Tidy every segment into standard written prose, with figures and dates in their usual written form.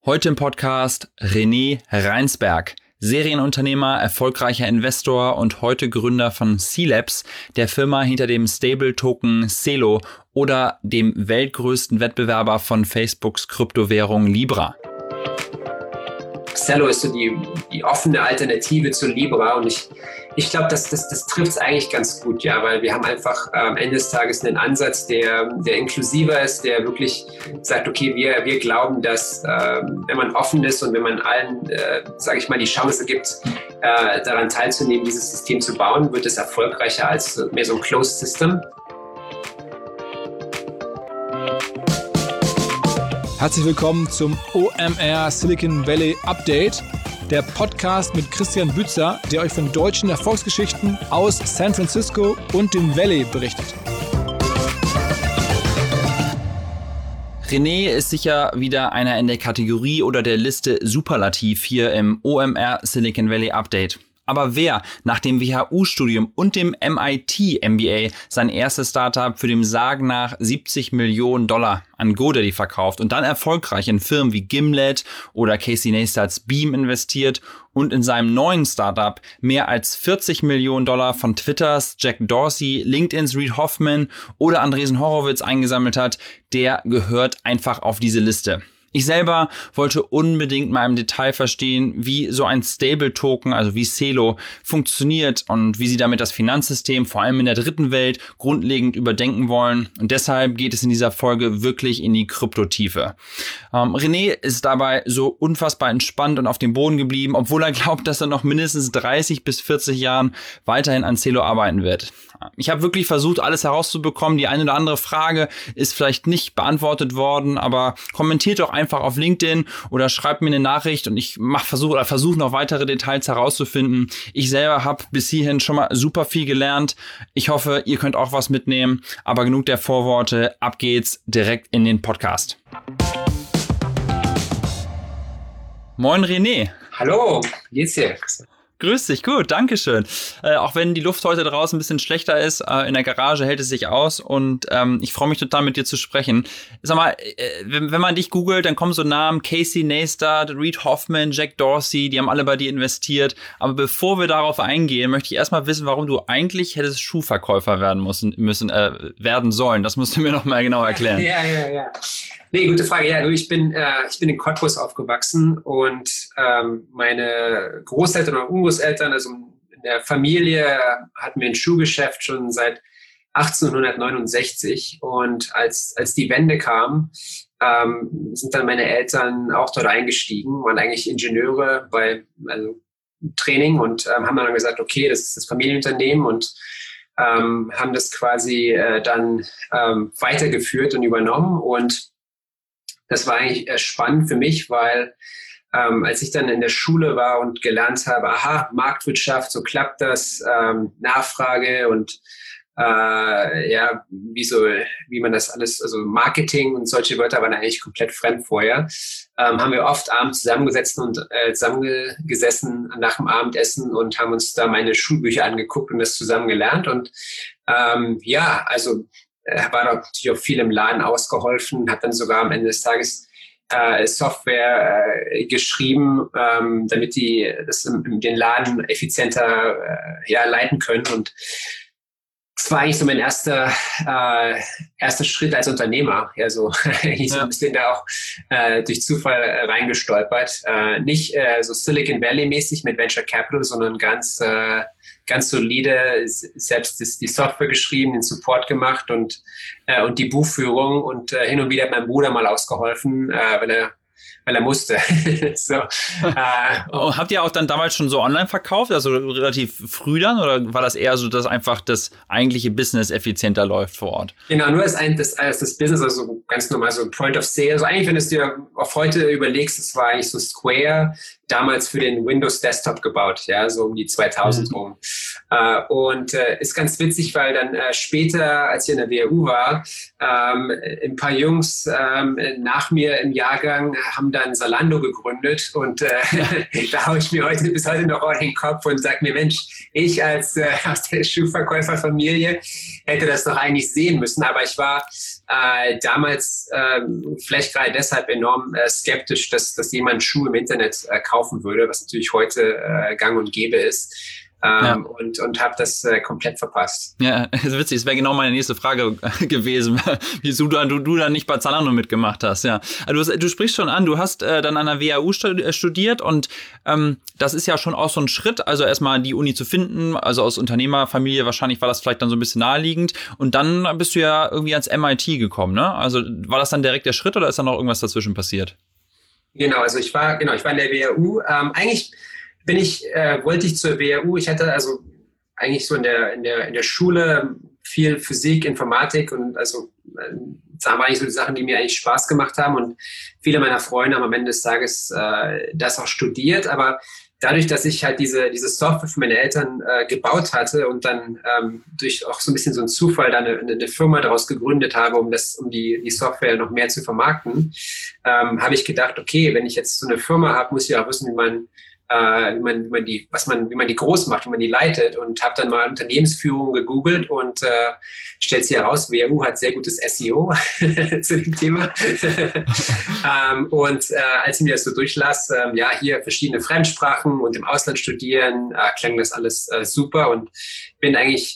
Heute im Podcast René Reinsberg, Serienunternehmer, erfolgreicher Investor und heute Gründer von C-Labs, der Firma hinter dem Stable-Token Celo oder dem weltgrößten Wettbewerber von Facebooks Kryptowährung Libra. Celo ist so die offene Alternative zu Libra und ich glaube, das trifft es eigentlich ganz gut, ja, weil wir haben einfach am Ende des Tages einen Ansatz, der inklusiver ist, der wirklich sagt, okay, wir glauben, dass wenn man offen ist und wenn man allen, sage ich mal, die Chance gibt, daran teilzunehmen, dieses System zu bauen, wird es erfolgreicher als mehr so ein Closed System. Herzlich willkommen zum OMR Silicon Valley Update, der Podcast mit Christian Bützer, der euch von deutschen Erfolgsgeschichten aus San Francisco und dem Valley berichtet. René ist sicher wieder einer in der Kategorie oder der Liste Superlativ hier im OMR Silicon Valley Update. Aber wer nach dem WHU-Studium und dem MIT-MBA sein erstes Startup für dem Sagen nach $70 Millionen an GoDaddy verkauft und dann erfolgreich in Firmen wie Gimlet oder Casey Neistats Beam investiert und in seinem neuen Startup mehr als $40 Millionen von Twitters Jack Dorsey, LinkedIns Reid Hoffman oder Andreessen Horowitz eingesammelt hat, der gehört einfach auf diese Liste. Ich selber wollte unbedingt mal im Detail verstehen, wie so ein Stable-Token, also wie Celo, funktioniert und wie sie damit das Finanzsystem, vor allem in der dritten Welt, grundlegend überdenken wollen. Und deshalb geht es in dieser Folge wirklich in die Kryptotiefe. René ist dabei so unfassbar entspannt und auf dem Boden geblieben, obwohl er glaubt, dass er noch mindestens 30 bis 40 Jahren weiterhin an Celo arbeiten wird. Ich habe wirklich versucht, alles herauszubekommen. Die eine oder andere Frage ist vielleicht nicht beantwortet worden, aber kommentiert doch einfach auf LinkedIn oder schreibt mir eine Nachricht und ich versuche noch weitere Details herauszufinden. Ich selber habe bis hierhin schon mal super viel gelernt. Ich hoffe, ihr könnt auch was mitnehmen, aber genug der Vorworte. Ab geht's direkt in den Podcast. Moin René. Hallo, wie geht's dir? Grüß dich, gut, dankeschön. Auch wenn die Luft heute draußen ein bisschen schlechter ist, in der Garage hält es sich aus und ich freue mich total, mit dir zu sprechen. Sag mal, wenn man dich googelt, dann kommen so Namen Casey Neistat, Reid Hoffman, Jack Dorsey, die haben alle bei dir investiert. Aber bevor wir darauf eingehen, möchte ich erstmal wissen, warum du eigentlich hättest Schuhverkäufer werden sollen. Das musst du mir noch mal genau erklären. Ja. Nee, gute Frage. Ja, ich bin in Cottbus aufgewachsen und meine Großeltern und Urgroßeltern, also in der Familie, hatten wir ein Schuhgeschäft schon seit 1869 und als die Wende kam, sind dann meine Eltern auch dort eingestiegen, waren eigentlich Ingenieure bei Training und haben dann gesagt, okay, das ist das Familienunternehmen und haben das quasi dann weitergeführt und übernommen und das war eigentlich spannend für mich, weil als ich dann in der Schule war und gelernt habe, Marktwirtschaft, so klappt das, Nachfrage und wie man das alles, also Marketing und solche Wörter waren eigentlich komplett fremd vorher, haben wir oft abends zusammengesessen nach dem Abendessen und haben uns da meine Schulbücher angeguckt und das zusammen gelernt und war natürlich auch viel im Laden ausgeholfen, habe dann sogar am Ende des Tages Software geschrieben, damit die das den Laden effizienter leiten können. Und das war eigentlich so mein erster Schritt als Unternehmer. So ein bisschen da auch durch Zufall reingestolpert. Nicht so Silicon Valley mäßig mit Venture Capital, sondern ganz solide, selbst die Software geschrieben, den Support gemacht und die Buchführung und hin und wieder hat mein Bruder mal ausgeholfen, weil er musste. Habt ihr auch dann damals schon so online verkauft, also relativ früh dann, oder war das eher so, dass einfach das eigentliche Business effizienter läuft vor Ort? Genau, nur das Business, also ganz normal so Point of Sale. Also eigentlich, wenn du es dir auf heute überlegst, das war eigentlich so Square. damals für den Windows Desktop gebaut, ja, so um die 2000 rum. Und ist ganz witzig, weil dann später, als ich in der WHU war, ein paar Jungs nach mir im Jahrgang haben dann Zalando gegründet und da haue ich mir bis heute noch in den Kopf und sage mir, Mensch, ich als aus der Schuhverkäuferfamilie hätte das doch eigentlich sehen müssen, aber ich war damals vielleicht gerade deshalb enorm skeptisch, dass jemand Schuhe im Internet kaufen würde, was natürlich heute gang und gäbe ist. Und habe das komplett verpasst. Ja, das ist witzig. Das wäre genau meine nächste Frage gewesen, wieso du dann nicht bei Zalando mitgemacht hast. Ja, also du sprichst schon an, du hast dann an der WHU studiert und das ist ja schon auch so ein Schritt, also erstmal die Uni zu finden, also aus Unternehmerfamilie wahrscheinlich war das vielleicht dann so ein bisschen naheliegend und dann bist du ja irgendwie ans MIT gekommen, ne? Also war das dann direkt der Schritt oder ist da noch irgendwas dazwischen passiert? Genau, also ich war in der WHU. Eigentlich wollte ich zur WHU. Ich hatte also eigentlich so in der Schule viel Physik, Informatik und also das waren eigentlich so die Sachen, die mir eigentlich Spaß gemacht haben und viele meiner Freunde haben am Ende des Tages das auch studiert, aber dadurch, dass ich halt diese Software für meine Eltern gebaut hatte und dann durch auch so ein bisschen so einen Zufall dann eine Firma daraus gegründet habe, um die Software noch mehr zu vermarkten, habe ich gedacht, okay, wenn ich jetzt so eine Firma habe, muss ich auch wissen, wie man die groß macht, wie man die leitet und habe dann mal Unternehmensführung gegoogelt und stellt sich heraus, WHU hat sehr gutes SEO zu dem Thema. Als ich mir das so durchlas, hier verschiedene Fremdsprachen und im Ausland studieren, klang das alles super und bin eigentlich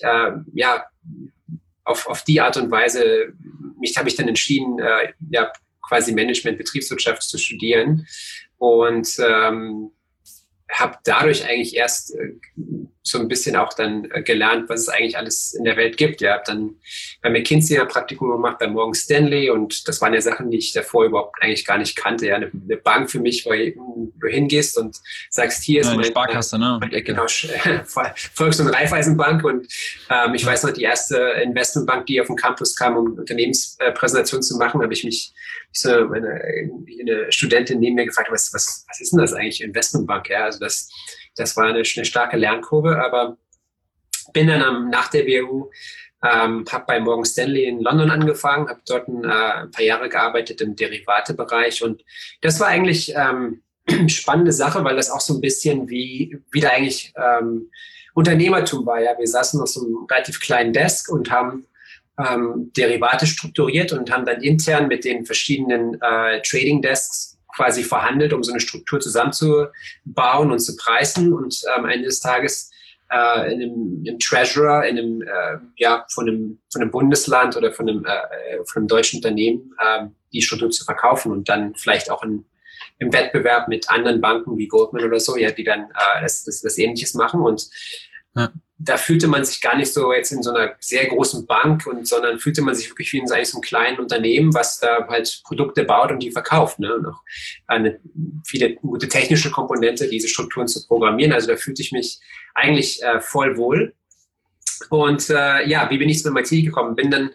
auf die Art und Weise habe ich dann entschieden, quasi Management, Betriebswirtschaft zu studieren und habe dadurch eigentlich erst so ein bisschen auch dann gelernt, was es eigentlich alles in der Welt gibt. Ja, habe dann bei McKinsey ein Praktikum gemacht, bei Morgan Stanley und das waren ja Sachen, die ich davor überhaupt eigentlich gar nicht kannte. Ja, eine Bank für mich, wo du hingehst und sagst, hier ist eine Sparkasse, ne? Genau, Volks- und Raiffeisenbank und ich weiß noch, die erste Investmentbank, die auf den Campus kam, um Unternehmenspräsentation zu machen, habe ich mich eine Studentin neben mir gefragt, was ist denn das eigentlich, Investmentbank? Ja, also das war eine starke Lernkurve, aber bin dann nach der WHU, habe bei Morgan Stanley in London angefangen, habe dort ein paar Jahre gearbeitet im Derivatebereich und das war eigentlich spannende Sache, weil das auch so ein bisschen wie da eigentlich Unternehmertum war. Ja, wir saßen auf so einem relativ kleinen Desk und haben Derivate strukturiert und haben dann intern mit den verschiedenen Trading Desks quasi verhandelt, um so eine Struktur zusammenzubauen und zu preisen und am Ende des Tages einem Treasurer von einem Bundesland oder von einem deutschen Unternehmen die Struktur zu verkaufen und dann vielleicht auch im Wettbewerb mit anderen Banken wie Goldman oder so, ja, die dann das Ähnliches machen und da fühlte man sich gar nicht so jetzt in so einer sehr großen Bank sondern fühlte man sich wirklich wie in so einem kleinen Unternehmen, was da halt Produkte baut und die verkauft, ne? Und auch viele gute technische Komponente, diese Strukturen zu programmieren. Also da fühlte ich mich eigentlich voll wohl. Und wie bin ich zu MIT gekommen? Bin dann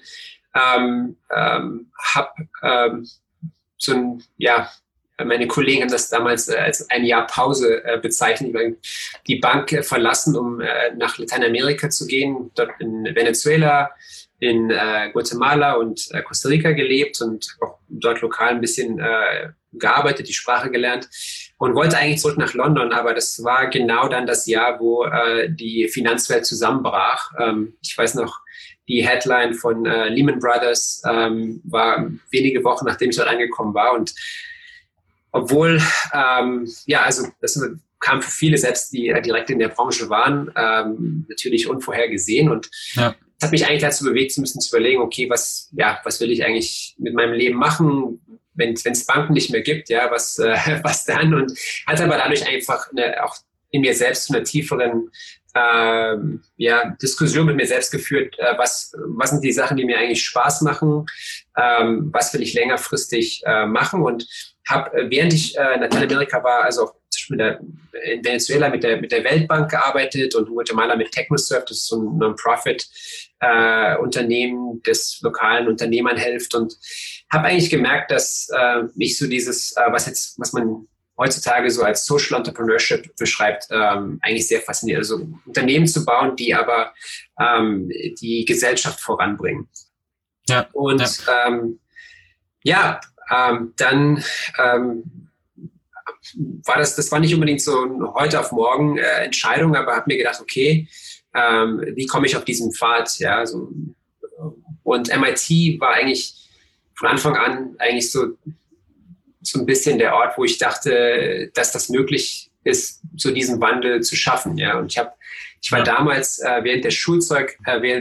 meine Kollegen haben das damals als ein Jahr Pause bezeichnet, die Bank verlassen, um nach Lateinamerika zu gehen, dort in Venezuela, in Guatemala und Costa Rica gelebt und auch dort lokal ein bisschen gearbeitet, die Sprache gelernt und wollte eigentlich zurück nach London, aber das war genau dann das Jahr, wo die Finanzwelt zusammenbrach. Ich weiß noch, die Headline von Lehman Brothers war wenige Wochen, nachdem ich dort angekommen war und obwohl, also das kam für viele, selbst die direkt in der Branche waren, natürlich unvorhergesehen und das hat mich eigentlich dazu bewegt, so ein bisschen zu überlegen, okay, was will ich eigentlich mit meinem Leben machen, wenn es Banken nicht mehr gibt, ja, was dann? Und hat aber dadurch einfach auch in mir selbst zu einer tieferen Diskussion mit mir selbst geführt, was sind die Sachen, die mir eigentlich Spaß machen, was will ich längerfristig machen und habe, während ich in Lateinamerika war, also auch zum Beispiel in Venezuela mit der Weltbank gearbeitet und in Guatemala mit Technosurf, das ist so ein Non-Profit-Unternehmen, das lokalen Unternehmern hilft und habe eigentlich gemerkt, dass mich so dieses, was man heutzutage so als Social Entrepreneurship beschreibt, eigentlich sehr faszinierend. Also Unternehmen zu bauen, die aber die Gesellschaft voranbringen. Ja. Und dann war das war nicht unbedingt so eine heute auf morgen Entscheidung, aber habe mir gedacht, okay, wie komme ich auf diesen Pfad? Ja, so. Und MIT war eigentlich von Anfang an eigentlich so ein bisschen der Ort, wo ich dachte, dass das möglich ist, so diesen Wandel zu schaffen. Ja, und ich war damals während der Schulzeit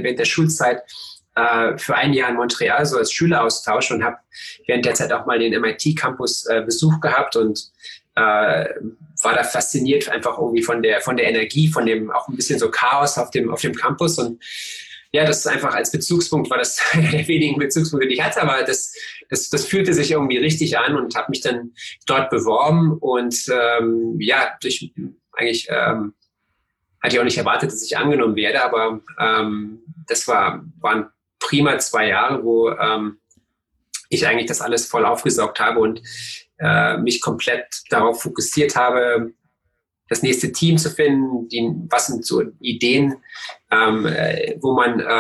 für ein Jahr in Montreal, so als Schüleraustausch, und habe während der Zeit auch mal den MIT-Campus Besuch gehabt und war da fasziniert einfach irgendwie von der Energie, von dem auch ein bisschen so Chaos auf dem Campus. Und ja, das ist einfach als Bezugspunkt, war das einer der wenigen Bezugspunkte, die ich hatte, aber das fühlte sich irgendwie richtig an und habe mich dann dort beworben und hatte ich auch nicht erwartet, dass ich angenommen werde, aber das waren prima 2 Jahre, wo ich eigentlich das alles voll aufgesaugt habe und mich komplett darauf fokussiert habe, das nächste Team zu finden, was sind so Ideen, wo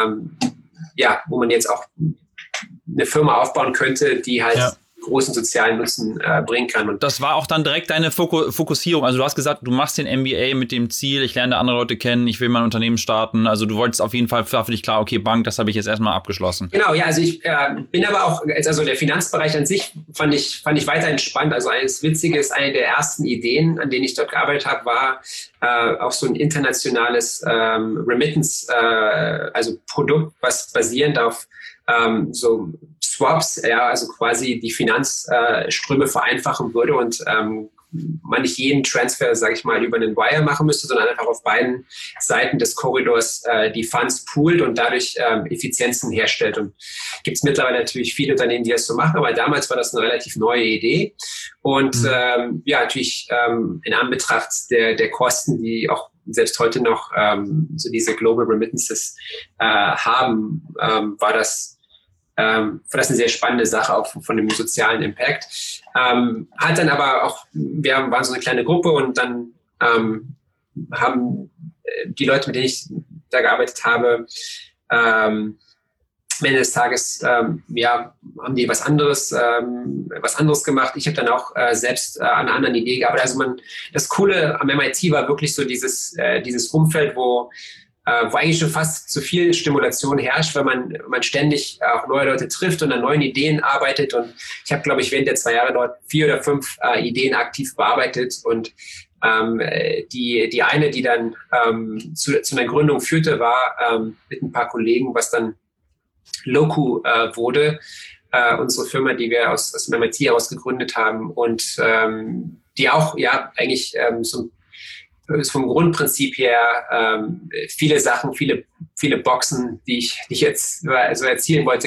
man jetzt auch eine Firma aufbauen könnte, die halt großen sozialen Nutzen bringen kann. Und das war auch dann direkt deine Fokussierung. Also du hast gesagt, du machst den MBA mit dem Ziel, ich lerne andere Leute kennen, ich will mein Unternehmen starten. Also du wolltest auf jeden Fall, war für dich klar, okay, Bank, das habe ich jetzt erstmal abgeschlossen. Genau, ja, also ich bin aber auch, also der Finanzbereich an sich fand ich weiterhin spannend. Also eines Witziges, eine der ersten Ideen, an denen ich dort gearbeitet habe, war auch so ein internationales Remittance, also Produkt, was basierend auf so Swaps, ja, also quasi die Finanzströme vereinfachen würde und man nicht jeden Transfer, sage ich mal, über einen Wire machen müsste, sondern einfach auf beiden Seiten des Korridors die Funds poolt und dadurch Effizienzen herstellt. Und gibt es mittlerweile natürlich viele Unternehmen, die das so machen, aber damals war das eine relativ neue Idee. Und natürlich in Anbetracht der Kosten, die auch selbst heute noch so diese Global Remittances haben, war das eine sehr spannende Sache, auch von dem sozialen Impact. Hat dann aber auch, wir waren so eine kleine Gruppe und dann haben die Leute, mit denen ich da gearbeitet habe, am Ende des Tages haben die was anderes gemacht. Ich habe dann auch selbst an einer anderen Idee gearbeitet. Also das Coole am MIT war wirklich so dieses Umfeld, wo eigentlich schon fast zu viel Stimulation herrscht, weil man ständig auch neue Leute trifft und an neuen Ideen arbeitet. Und ich habe, glaube ich, während der 2 Jahre dort 4 oder 5 Ideen aktiv bearbeitet. Und die eine, die dann zu einer Gründung führte, war mit ein paar Kollegen, was dann Loku wurde, unsere Firma, die wir aus dem MIT heraus gegründet haben und die auch eigentlich vom Grundprinzip her viele Sachen, viele Boxen, die ich jetzt so erzielen wollte,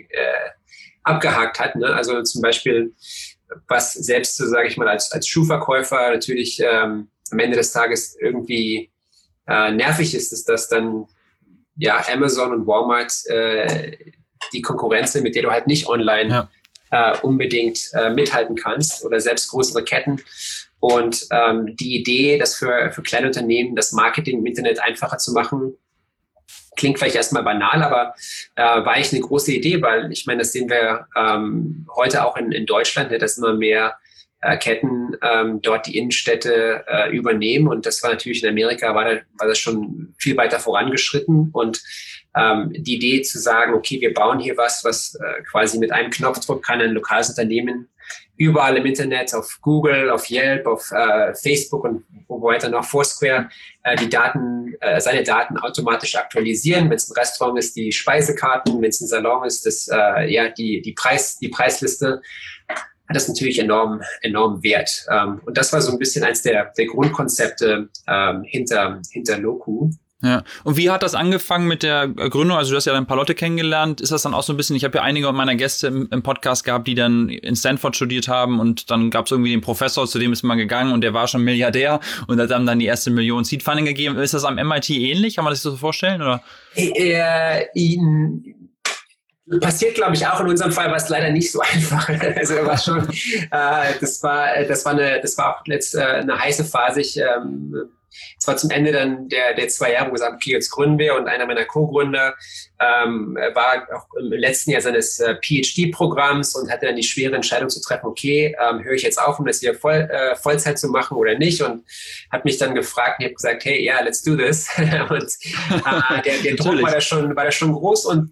abgehakt hat. Ne? Also zum Beispiel, was selbst, so sage ich mal, als Schuhverkäufer natürlich am Ende des Tages irgendwie nervig ist dass dann Amazon und Walmart die Konkurrenz sind, mit der du halt nicht online unbedingt mithalten kannst oder selbst größere Ketten. Und die Idee, das für kleine Unternehmen das Marketing im Internet einfacher zu machen, klingt vielleicht erstmal banal, aber war eigentlich eine große Idee, weil ich meine, das sehen wir heute auch in Deutschland, dass immer mehr Ketten dort die Innenstädte übernehmen. Und das war natürlich in Amerika, war das schon viel weiter vorangeschritten. Und die Idee zu sagen, okay, wir bauen hier was quasi mit einem Knopfdruck kann ein lokales Unternehmen überall im Internet, auf Google, auf Yelp, auf Facebook und wo weiter noch Foursquare, seine Daten automatisch aktualisieren. Wenn es ein Restaurant ist, die Speisekarten, wenn es ein Salon ist, die Preisliste, hat das natürlich enorm Wert. Und das war so ein bisschen eins der Grundkonzepte hinter Loku. Ja. Und wie hat das angefangen mit der Gründung? Also du hast ja ein paar Leute kennengelernt. Ist das dann auch so ein bisschen, ich habe ja einige meiner Gäste im Podcast gehabt, die dann in Stanford studiert haben und dann gab es irgendwie den Professor, zu dem ist man gegangen und der war schon Milliardär und hat dann die erste Million Seed Funding gegeben. Ist das am MIT ähnlich? Kann man sich das so vorstellen? Oder? Passiert, glaube ich, auch. In unserem Fall war es leider nicht so einfach. Also war schon, das war auch eine heiße Phase. Es war zum Ende dann der 2 Jahre, wo wir gesagt, okay, jetzt gründen wir, und einer meiner Co-Gründer war auch im letzten Jahr seines PhD-Programms und hatte dann die schwere Entscheidung zu treffen, okay, höre ich jetzt auf, um das hier Vollzeit zu machen oder nicht, und hat mich dann gefragt, und ich habe gesagt, hey, yeah, let's do this. Und der Druck war da schon groß, und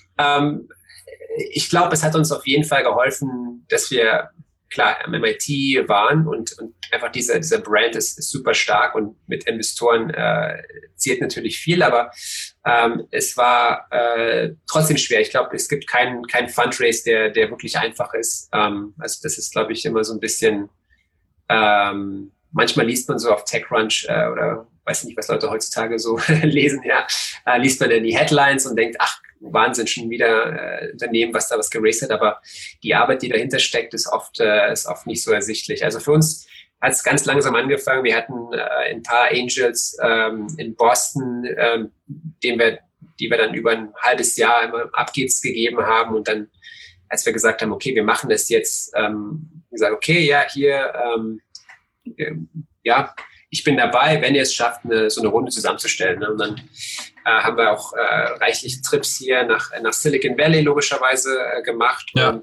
ich glaube, es hat uns auf jeden Fall geholfen, dass wir klar am MIT waren, und einfach dieser Brand ist super stark, und mit Investoren zählt natürlich viel, aber es war trotzdem schwer. Ich glaube, es gibt keinen Fundraise, der wirklich einfach ist. Also das ist, glaube ich, immer so ein bisschen, manchmal liest man so auf TechCrunch oder weiß nicht, was Leute heutzutage so lesen, ja, liest man dann die Headlines und denkt, ach, Wahnsinn, schon wieder Unternehmen, was geraced hat, aber die Arbeit, die dahinter steckt, ist oft nicht so ersichtlich. Also für uns hat es ganz langsam angefangen. Wir hatten ein paar Angels in Boston, die wir dann über ein halbes Jahr immer Updates gegeben haben, und dann, als wir gesagt haben, okay, wir machen das jetzt, gesagt, okay, ja, hier, ja, ich bin dabei, wenn ihr es schafft, so eine Runde zusammenzustellen. Ne? Und dann haben wir auch reichlich Trips hier nach Silicon Valley logischerweise gemacht, ja.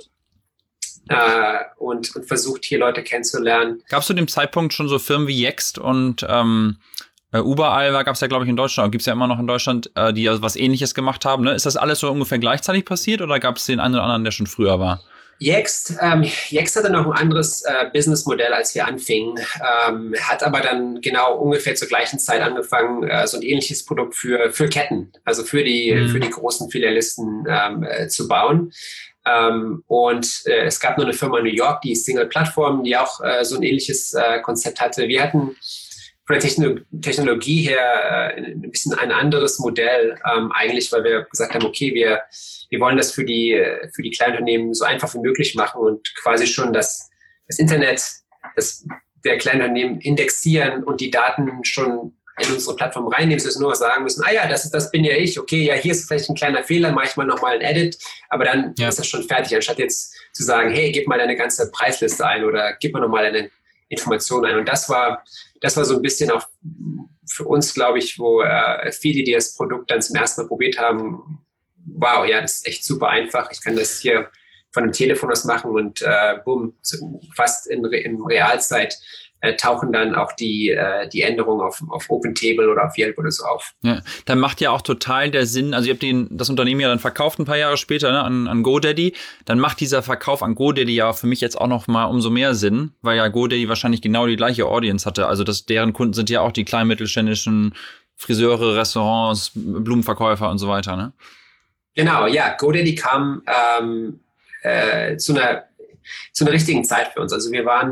Und versucht, hier Leute kennenzulernen. Gab es zu dem Zeitpunkt schon so Firmen wie Yext und überall gab es ja, glaube ich, in Deutschland, gibt es ja immer noch in Deutschland, die also was Ähnliches gemacht haben. Ne? Ist das alles so ungefähr gleichzeitig passiert, oder gab es den einen oder anderen, der schon früher war? Yext hatte noch ein anderes Businessmodell, als wir anfingen, hat aber dann genau ungefähr zur gleichen Zeit angefangen, so ein ähnliches Produkt für Ketten, also für die großen Filialisten zu bauen. Und es gab noch eine Firma in New York, die Single Plattform, die auch so ein ähnliches Konzept hatte. Wir hatten von der Technologie her ein bisschen ein anderes Modell, eigentlich, weil wir gesagt haben, okay, wir wollen das für die Kleinunternehmen so einfach wie möglich machen und quasi schon das Internet der Kleinunternehmen indexieren und die Daten schon in unsere Plattform reinnehmen, dass wir nur sagen müssen, ja, das bin ja ich, okay, ja, hier ist vielleicht ein kleiner Fehler, mache ich mal nochmal ein Edit, aber dann ist das schon fertig, anstatt jetzt zu sagen, hey, gib mal deine ganze Preisliste ein oder gib mal nochmal deine Informationen ein. Und das war so ein bisschen auch für uns, glaube ich, wo viele, die das Produkt dann zum ersten Mal probiert haben, wow, ja, das ist echt super einfach. Ich kann das hier von einem Telefon aus machen, und bumm, fast in Realzeit tauchen dann auch die Änderungen auf OpenTable oder auf Yelp oder so auf. Ja, dann macht ja auch total der Sinn, also ihr habt das Unternehmen ja dann verkauft ein paar Jahre später, ne, an GoDaddy, dann macht dieser Verkauf an GoDaddy ja für mich jetzt auch noch mal umso mehr Sinn, weil ja GoDaddy wahrscheinlich genau die gleiche Audience hatte, also deren Kunden sind ja auch die kleinen mittelständischen Friseure, Restaurants, Blumenverkäufer und so weiter, ne? Genau, ja, GoDaddy kam zu einer richtigen Zeit für uns. Also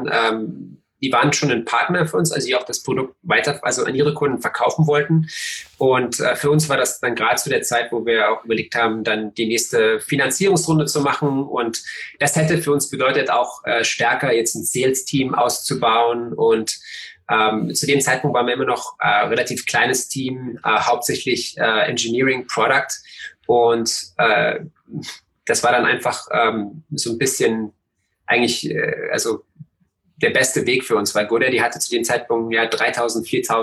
die waren schon ein Partner für uns, also die auch das Produkt an ihre Kunden verkaufen wollten. Und für uns war das dann gerade zu der Zeit, wo wir auch überlegt haben, dann die nächste Finanzierungsrunde zu machen. Und das hätte für uns bedeutet, auch stärker jetzt ein Sales-Team auszubauen. Und zu dem Zeitpunkt waren wir immer noch relativ kleines Team, hauptsächlich Engineering, Product. Und das war dann einfach so ein bisschen eigentlich, also der beste Weg für uns, weil GoDaddy hatte zu dem Zeitpunkt 3.000,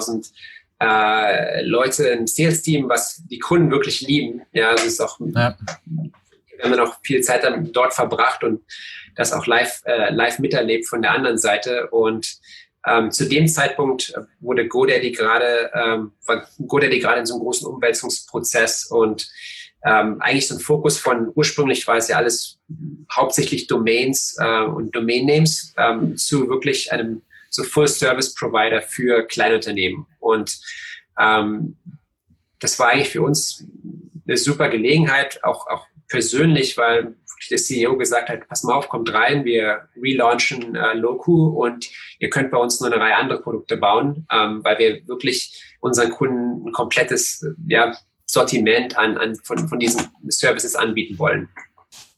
4.000 Leute im Sales-Team, was die Kunden wirklich lieben. Ja, das ist auch, wir haben noch viel Zeit dann dort verbracht und das auch live miterlebt von der anderen Seite. Und zu dem Zeitpunkt war GoDaddy gerade in so einem großen Umwälzungsprozess, und eigentlich so ein Fokus von, ursprünglich war es ja alles hauptsächlich Domains und Domain-Names zu wirklich einem so Full-Service-Provider für Kleinunternehmen. Und das war eigentlich für uns eine super Gelegenheit, auch persönlich, weil der CEO gesagt hat, pass mal auf, kommt rein, wir relaunchen Loku und ihr könnt bei uns nur eine Reihe andere Produkte bauen, weil wir wirklich unseren Kunden ein komplettes Sortiment von diesen Services anbieten wollen.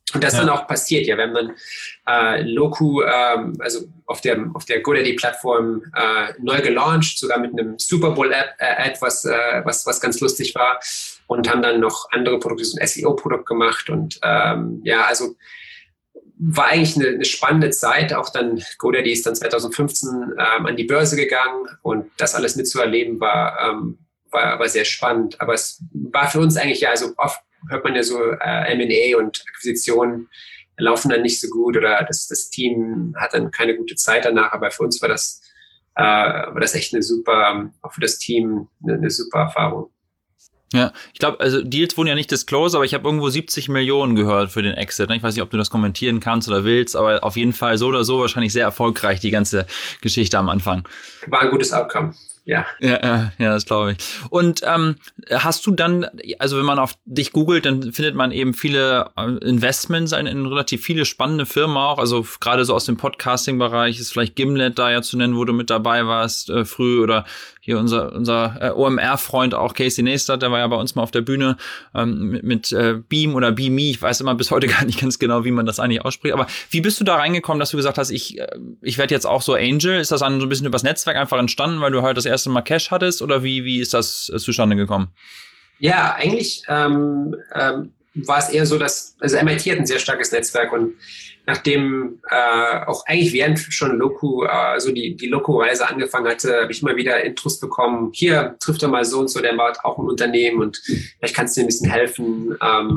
Und das ist dann auch passiert, ja. Wir haben dann Loku, also auf der GoDaddy-Plattform neu gelauncht, sogar mit einem Super Bowl-Ad, was ganz lustig war. Und haben dann noch andere Produkte, so ein SEO-Produkt gemacht. Und also war eigentlich eine spannende Zeit. Auch dann GoDaddy ist dann 2015 an die Börse gegangen. Und das alles mitzuerleben war sehr spannend. Aber es war für uns eigentlich, ja, also oft hört man ja so, M&A und Akquisitionen laufen dann nicht so gut oder das Team hat dann keine gute Zeit danach. Aber für uns war das echt auch für das Team eine super Erfahrung. Ja, ich glaube, also Deals wurden ja nicht disclosed, aber ich habe irgendwo 70 Millionen gehört für den Exit. Ich weiß nicht, ob du das kommentieren kannst oder willst, aber auf jeden Fall so oder so wahrscheinlich sehr erfolgreich, die ganze Geschichte am Anfang. War ein gutes Outcome. Ja. Ja, das glaube ich. Und hast du dann, also wenn man auf dich googelt, dann findet man eben viele Investments in relativ viele spannende Firmen auch. Also gerade so aus dem Podcasting-Bereich ist vielleicht Gimlet da ja zu nennen, wo du mit dabei warst früh, oder hier unser OMR-Freund auch Casey Neistat, der war ja bei uns mal auf der Bühne mit Beam oder Beame. Ich weiß immer bis heute gar nicht ganz genau, wie man das eigentlich ausspricht. Aber wie bist du da reingekommen, dass du gesagt hast, ich werde jetzt auch so Angel? Ist das dann so ein bisschen übers Netzwerk einfach entstanden, weil du halt das erste Mal Cash hattest, oder wie ist das zustande gekommen? Ja, eigentlich war es eher so, dass, also MIT hat ein sehr starkes Netzwerk, und nachdem auch eigentlich während schon Loku, so die Loku-Reise angefangen hatte, habe ich immer wieder Intros bekommen. Hier trifft er mal so und so, der baut auch ein Unternehmen und vielleicht kannst du dir ein bisschen helfen.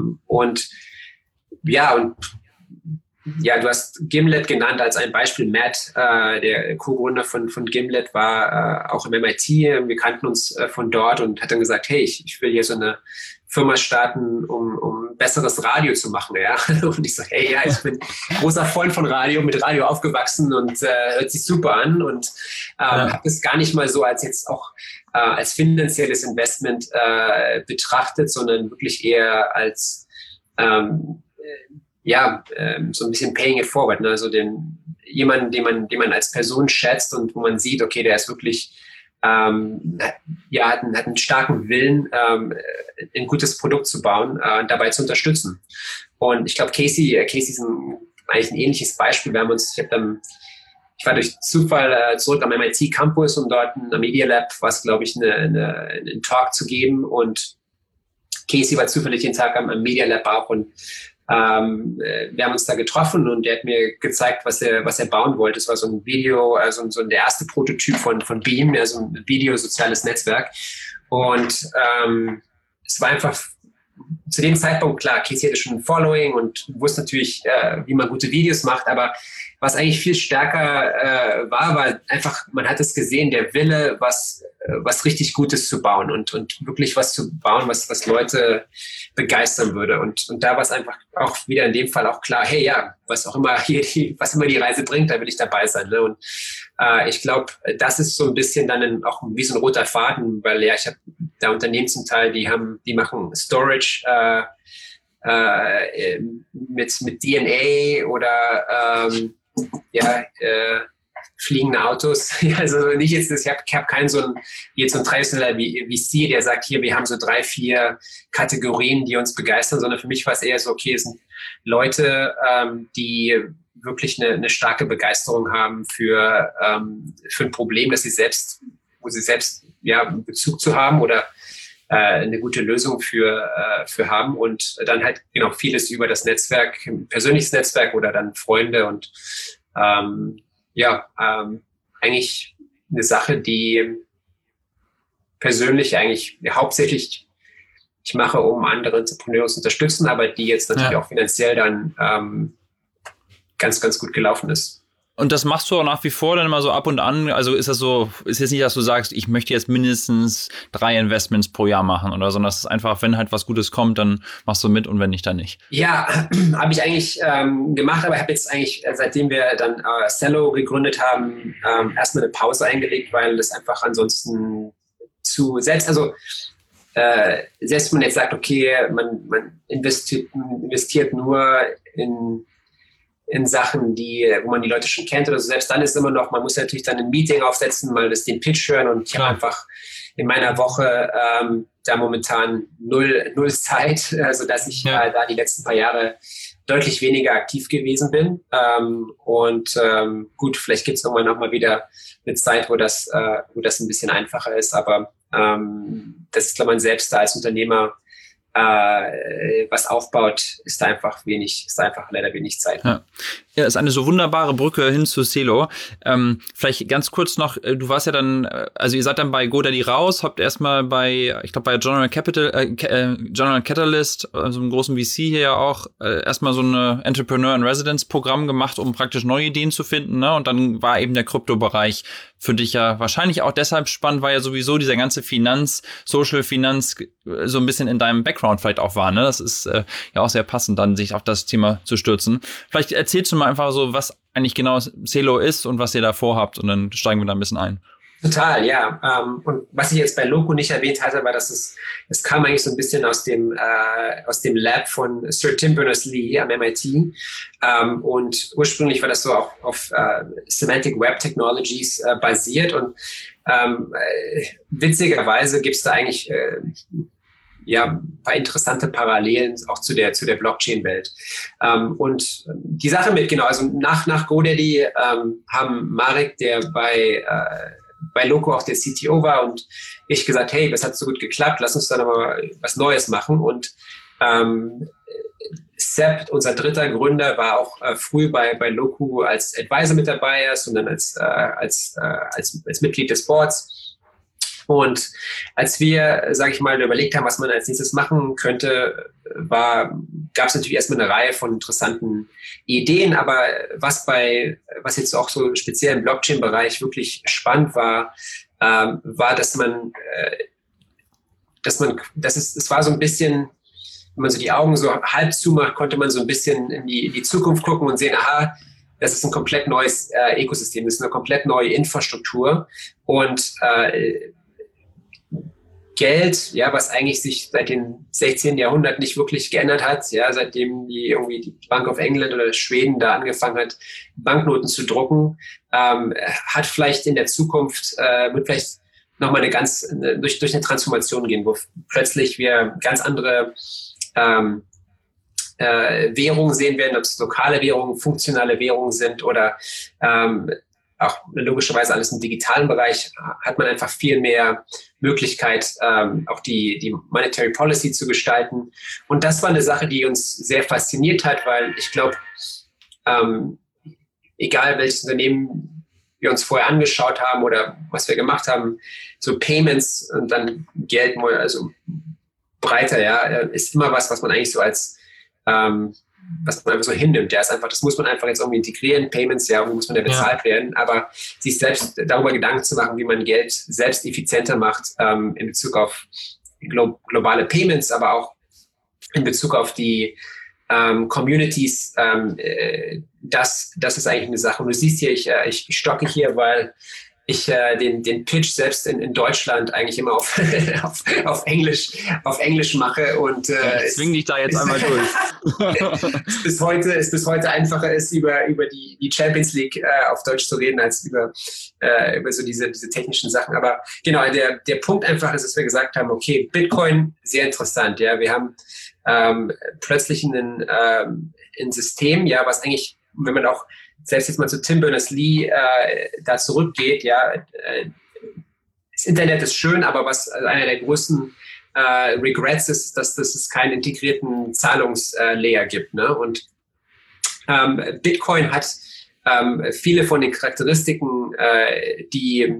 Du hast Gimlet genannt als ein Beispiel. Matt, der Co-Gründer von Gimlet, war auch im MIT. Wir kannten uns von dort und hat dann gesagt, hey, ich will hier so eine Firma starten, um besseres Radio zu machen. Ja? Und ich so, hey, ja, ich bin großer Freund von Radio, mit Radio aufgewachsen und hört sich super an. Und habe das gar nicht mal so als jetzt auch als finanzielles Investment betrachtet, sondern wirklich eher als so ein bisschen paying it forward, ne? Also jemanden, den man als Person schätzt und wo man sieht, okay, der ist wirklich, hat einen starken Willen, ein gutes Produkt zu bauen, dabei zu unterstützen. Und ich glaube, Casey ist eigentlich ein ähnliches Beispiel. Ich war durch Zufall zurück am MIT Campus, um dort am Media Lab, glaube ich, einen Talk zu geben. Und Casey war zufällig den Tag am Media Lab auch, und wir haben uns da getroffen und der hat mir gezeigt, was er bauen wollte. Es war so ein Video, also so der erste Prototyp von Beam, also ein Video-soziales Netzwerk. Und es war einfach zu dem Zeitpunkt klar, Casey hatte schon ein Following und wusste natürlich, wie man gute Videos macht, aber was eigentlich viel stärker war einfach, man hat es gesehen, der Wille, was richtig Gutes zu bauen und wirklich was zu bauen, was Leute begeistern würde. Und da war es einfach auch wieder in dem Fall auch klar, hey, ja, was immer die Reise bringt, da will ich dabei sein. Ne? Und ich glaube, das ist so ein bisschen dann auch wie so ein roter Faden, weil ja, ich habe da Unternehmen zum Teil, die machen Storage mit DNA oder fliegende Autos. Also nicht jetzt, ich habe keinen so ein traditioneller VC, der sagt, hier, wir haben so 3, 4 Kategorien, die uns begeistern, sondern für mich war es eher so, okay, es sind Leute, die wirklich eine starke Begeisterung haben für ein Problem, wo sie selbst Bezug zu haben oder eine gute Lösung für haben, und dann halt genau vieles über das Netzwerk, persönliches Netzwerk oder dann Freunde, und eigentlich eine Sache, die persönlich eigentlich hauptsächlich ich mache, um andere Entrepreneure zu unterstützen, aber die jetzt natürlich auch finanziell dann ganz, ganz gut gelaufen ist. Und das machst du auch nach wie vor dann immer so ab und an? Also ist jetzt nicht, dass du sagst, ich möchte jetzt mindestens 3 Investments pro Jahr machen oder, sondern das ist einfach, wenn halt was Gutes kommt, dann machst du mit, und wenn nicht, dann nicht. Ja, habe ich eigentlich gemacht, aber ich habe jetzt eigentlich, seitdem wir dann Cello gegründet haben, erstmal eine Pause eingelegt, weil das einfach ansonsten selbst wenn man jetzt sagt, okay, man investiert nur in Sachen, wo man die Leute schon kennt oder so, selbst dann ist immer noch, man muss natürlich dann ein Meeting aufsetzen, mal den Pitch hören, und ich habe einfach in meiner Woche da momentan null Zeit, sodass ich da die letzten paar Jahre deutlich weniger aktiv gewesen bin. Gut, vielleicht gibt es irgendwann noch mal wieder eine Zeit, wo das ein bisschen einfacher ist. Aber das ist, glaube ich, man selbst da als Unternehmer was aufbaut, ist da einfach leider wenig Zeit. Ja, ist eine so wunderbare Brücke hin zu Celo. Vielleicht ganz kurz noch, du warst ja dann, also ihr seid dann bei GoDaddy raus, habt erstmal bei General Catalyst, also einem großen VC hier ja auch, erstmal so eine Entrepreneur in Residence Programm gemacht, um praktisch neue Ideen zu finden, ne? Und dann war eben der Kryptobereich für dich ja wahrscheinlich auch deshalb spannend, weil ja sowieso dieser ganze Social Finanz so ein bisschen in deinem Background vielleicht auch war, ne? Das ist ja auch sehr passend, dann sich auf das Thema zu stürzen. Vielleicht erzählst du mal einfach so, was eigentlich genau Celo ist und was ihr da vorhabt, und dann steigen wir da ein bisschen ein. Total, ja. Und was ich jetzt bei Loco nicht erwähnt hatte, war, dass es kam eigentlich so ein bisschen aus dem Lab von Sir Tim Berners-Lee am MIT. Und ursprünglich war das so auf Semantic Web Technologies basiert. Und witzigerweise gibt es da eigentlich ein paar interessante Parallelen auch zu der Blockchain-Welt. Und die Sache also nach GoDaddy haben Marek, der bei Loco auch der CTO war, und ich gesagt, hey, das hat so gut geklappt, lass uns dann aber was Neues machen. Und Sepp, unser dritter Gründer, war auch früh bei Loco als Advisor mit dabei und dann als Mitglied des Boards. Und als wir, sage ich mal, überlegt haben, was man als nächstes machen könnte, gab es natürlich erstmal eine Reihe von interessanten Ideen. Aber was jetzt auch so speziell im Blockchain-Bereich wirklich spannend war, dass es war so ein bisschen, wenn man so die Augen so halb zumacht, konnte man so ein bisschen in die Zukunft gucken und sehen, aha, das ist ein komplett neues Ökosystem, das ist eine komplett neue Infrastruktur. Und Geld, ja, was eigentlich sich seit dem 16. Jahrhundert nicht wirklich geändert hat, ja, seitdem die Bank of England oder Schweden da angefangen hat, Banknoten zu drucken, hat vielleicht in der Zukunft, wird vielleicht nochmal durch eine Transformation gehen, wo plötzlich wir ganz andere Währungen sehen werden, ob es lokale Währungen, funktionale Währungen sind oder auch logischerweise alles im digitalen Bereich, hat man einfach viel mehr Möglichkeit, auch die Monetary Policy zu gestalten. Und das war eine Sache, die uns sehr fasziniert hat, weil ich glaube, egal welches Unternehmen wir uns vorher angeschaut haben oder was wir gemacht haben, so Payments und dann Geld, also breiter, ja, ist immer was man eigentlich so als was man einfach so hinnimmt. Ja, ist einfach, das muss man einfach jetzt irgendwie integrieren. Payments, ja, wo muss man da bezahlt werden? Aber sich selbst darüber Gedanken zu machen, wie man Geld selbst effizienter macht, in Bezug auf globale Payments, aber auch in Bezug auf die Communities, das ist eigentlich eine Sache. Und du siehst hier, ich stocke hier, weil ich den Pitch selbst in Deutschland eigentlich immer auf Englisch mache und zwing dich da jetzt einmal durch. es bis heute einfacher ist, über die Champions League auf Deutsch zu reden, als über so diese technischen Sachen. Aber genau, der Punkt einfach ist, dass wir gesagt haben, okay, Bitcoin, sehr interessant, ja, wir haben plötzlich ein System, ja, was eigentlich, wenn man auch selbst jetzt mal zu Tim Berners-Lee da zurückgeht, ja, das Internet ist schön, aber was einer der größten Regrets ist, dass es keinen integrierten Zahlungslayer gibt, ne? Und Bitcoin hat viele von den Charakteristiken, die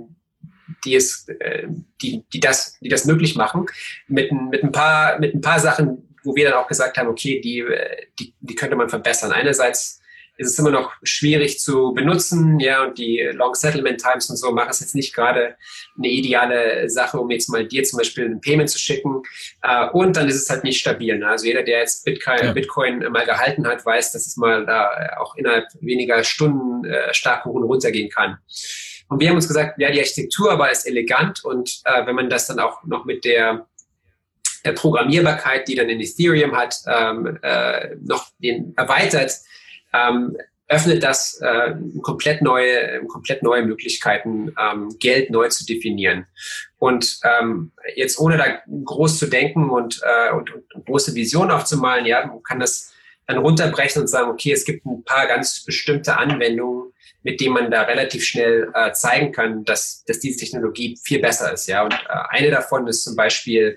das möglich machen, mit ein paar Sachen, wo wir dann auch gesagt haben, okay, die könnte man verbessern. Einerseits ist es immer noch schwierig zu benutzen, ja, und die Long Settlement Times und so machen es jetzt nicht gerade eine ideale Sache, um jetzt mal dir zum Beispiel ein Payment zu schicken. Und dann ist es halt nicht stabil. Ne? Also jeder, der jetzt Bitcoin mal gehalten hat, weiß, dass es mal da auch innerhalb weniger Stunden stark hoch und runter gehen kann. Und wir haben uns gesagt, ja, die Architektur aber ist elegant, und wenn man das dann auch noch mit der Programmierbarkeit, die dann in Ethereum hat, noch den erweitert, öffnet das komplett neue Möglichkeiten, Geld neu zu definieren. Und jetzt ohne da groß zu denken und große Visionen aufzumalen, ja, man kann das dann runterbrechen und sagen, okay, es gibt ein paar ganz bestimmte Anwendungen, mit denen man da relativ schnell zeigen kann, dass diese Technologie viel besser ist. Ja, und eine davon ist zum Beispiel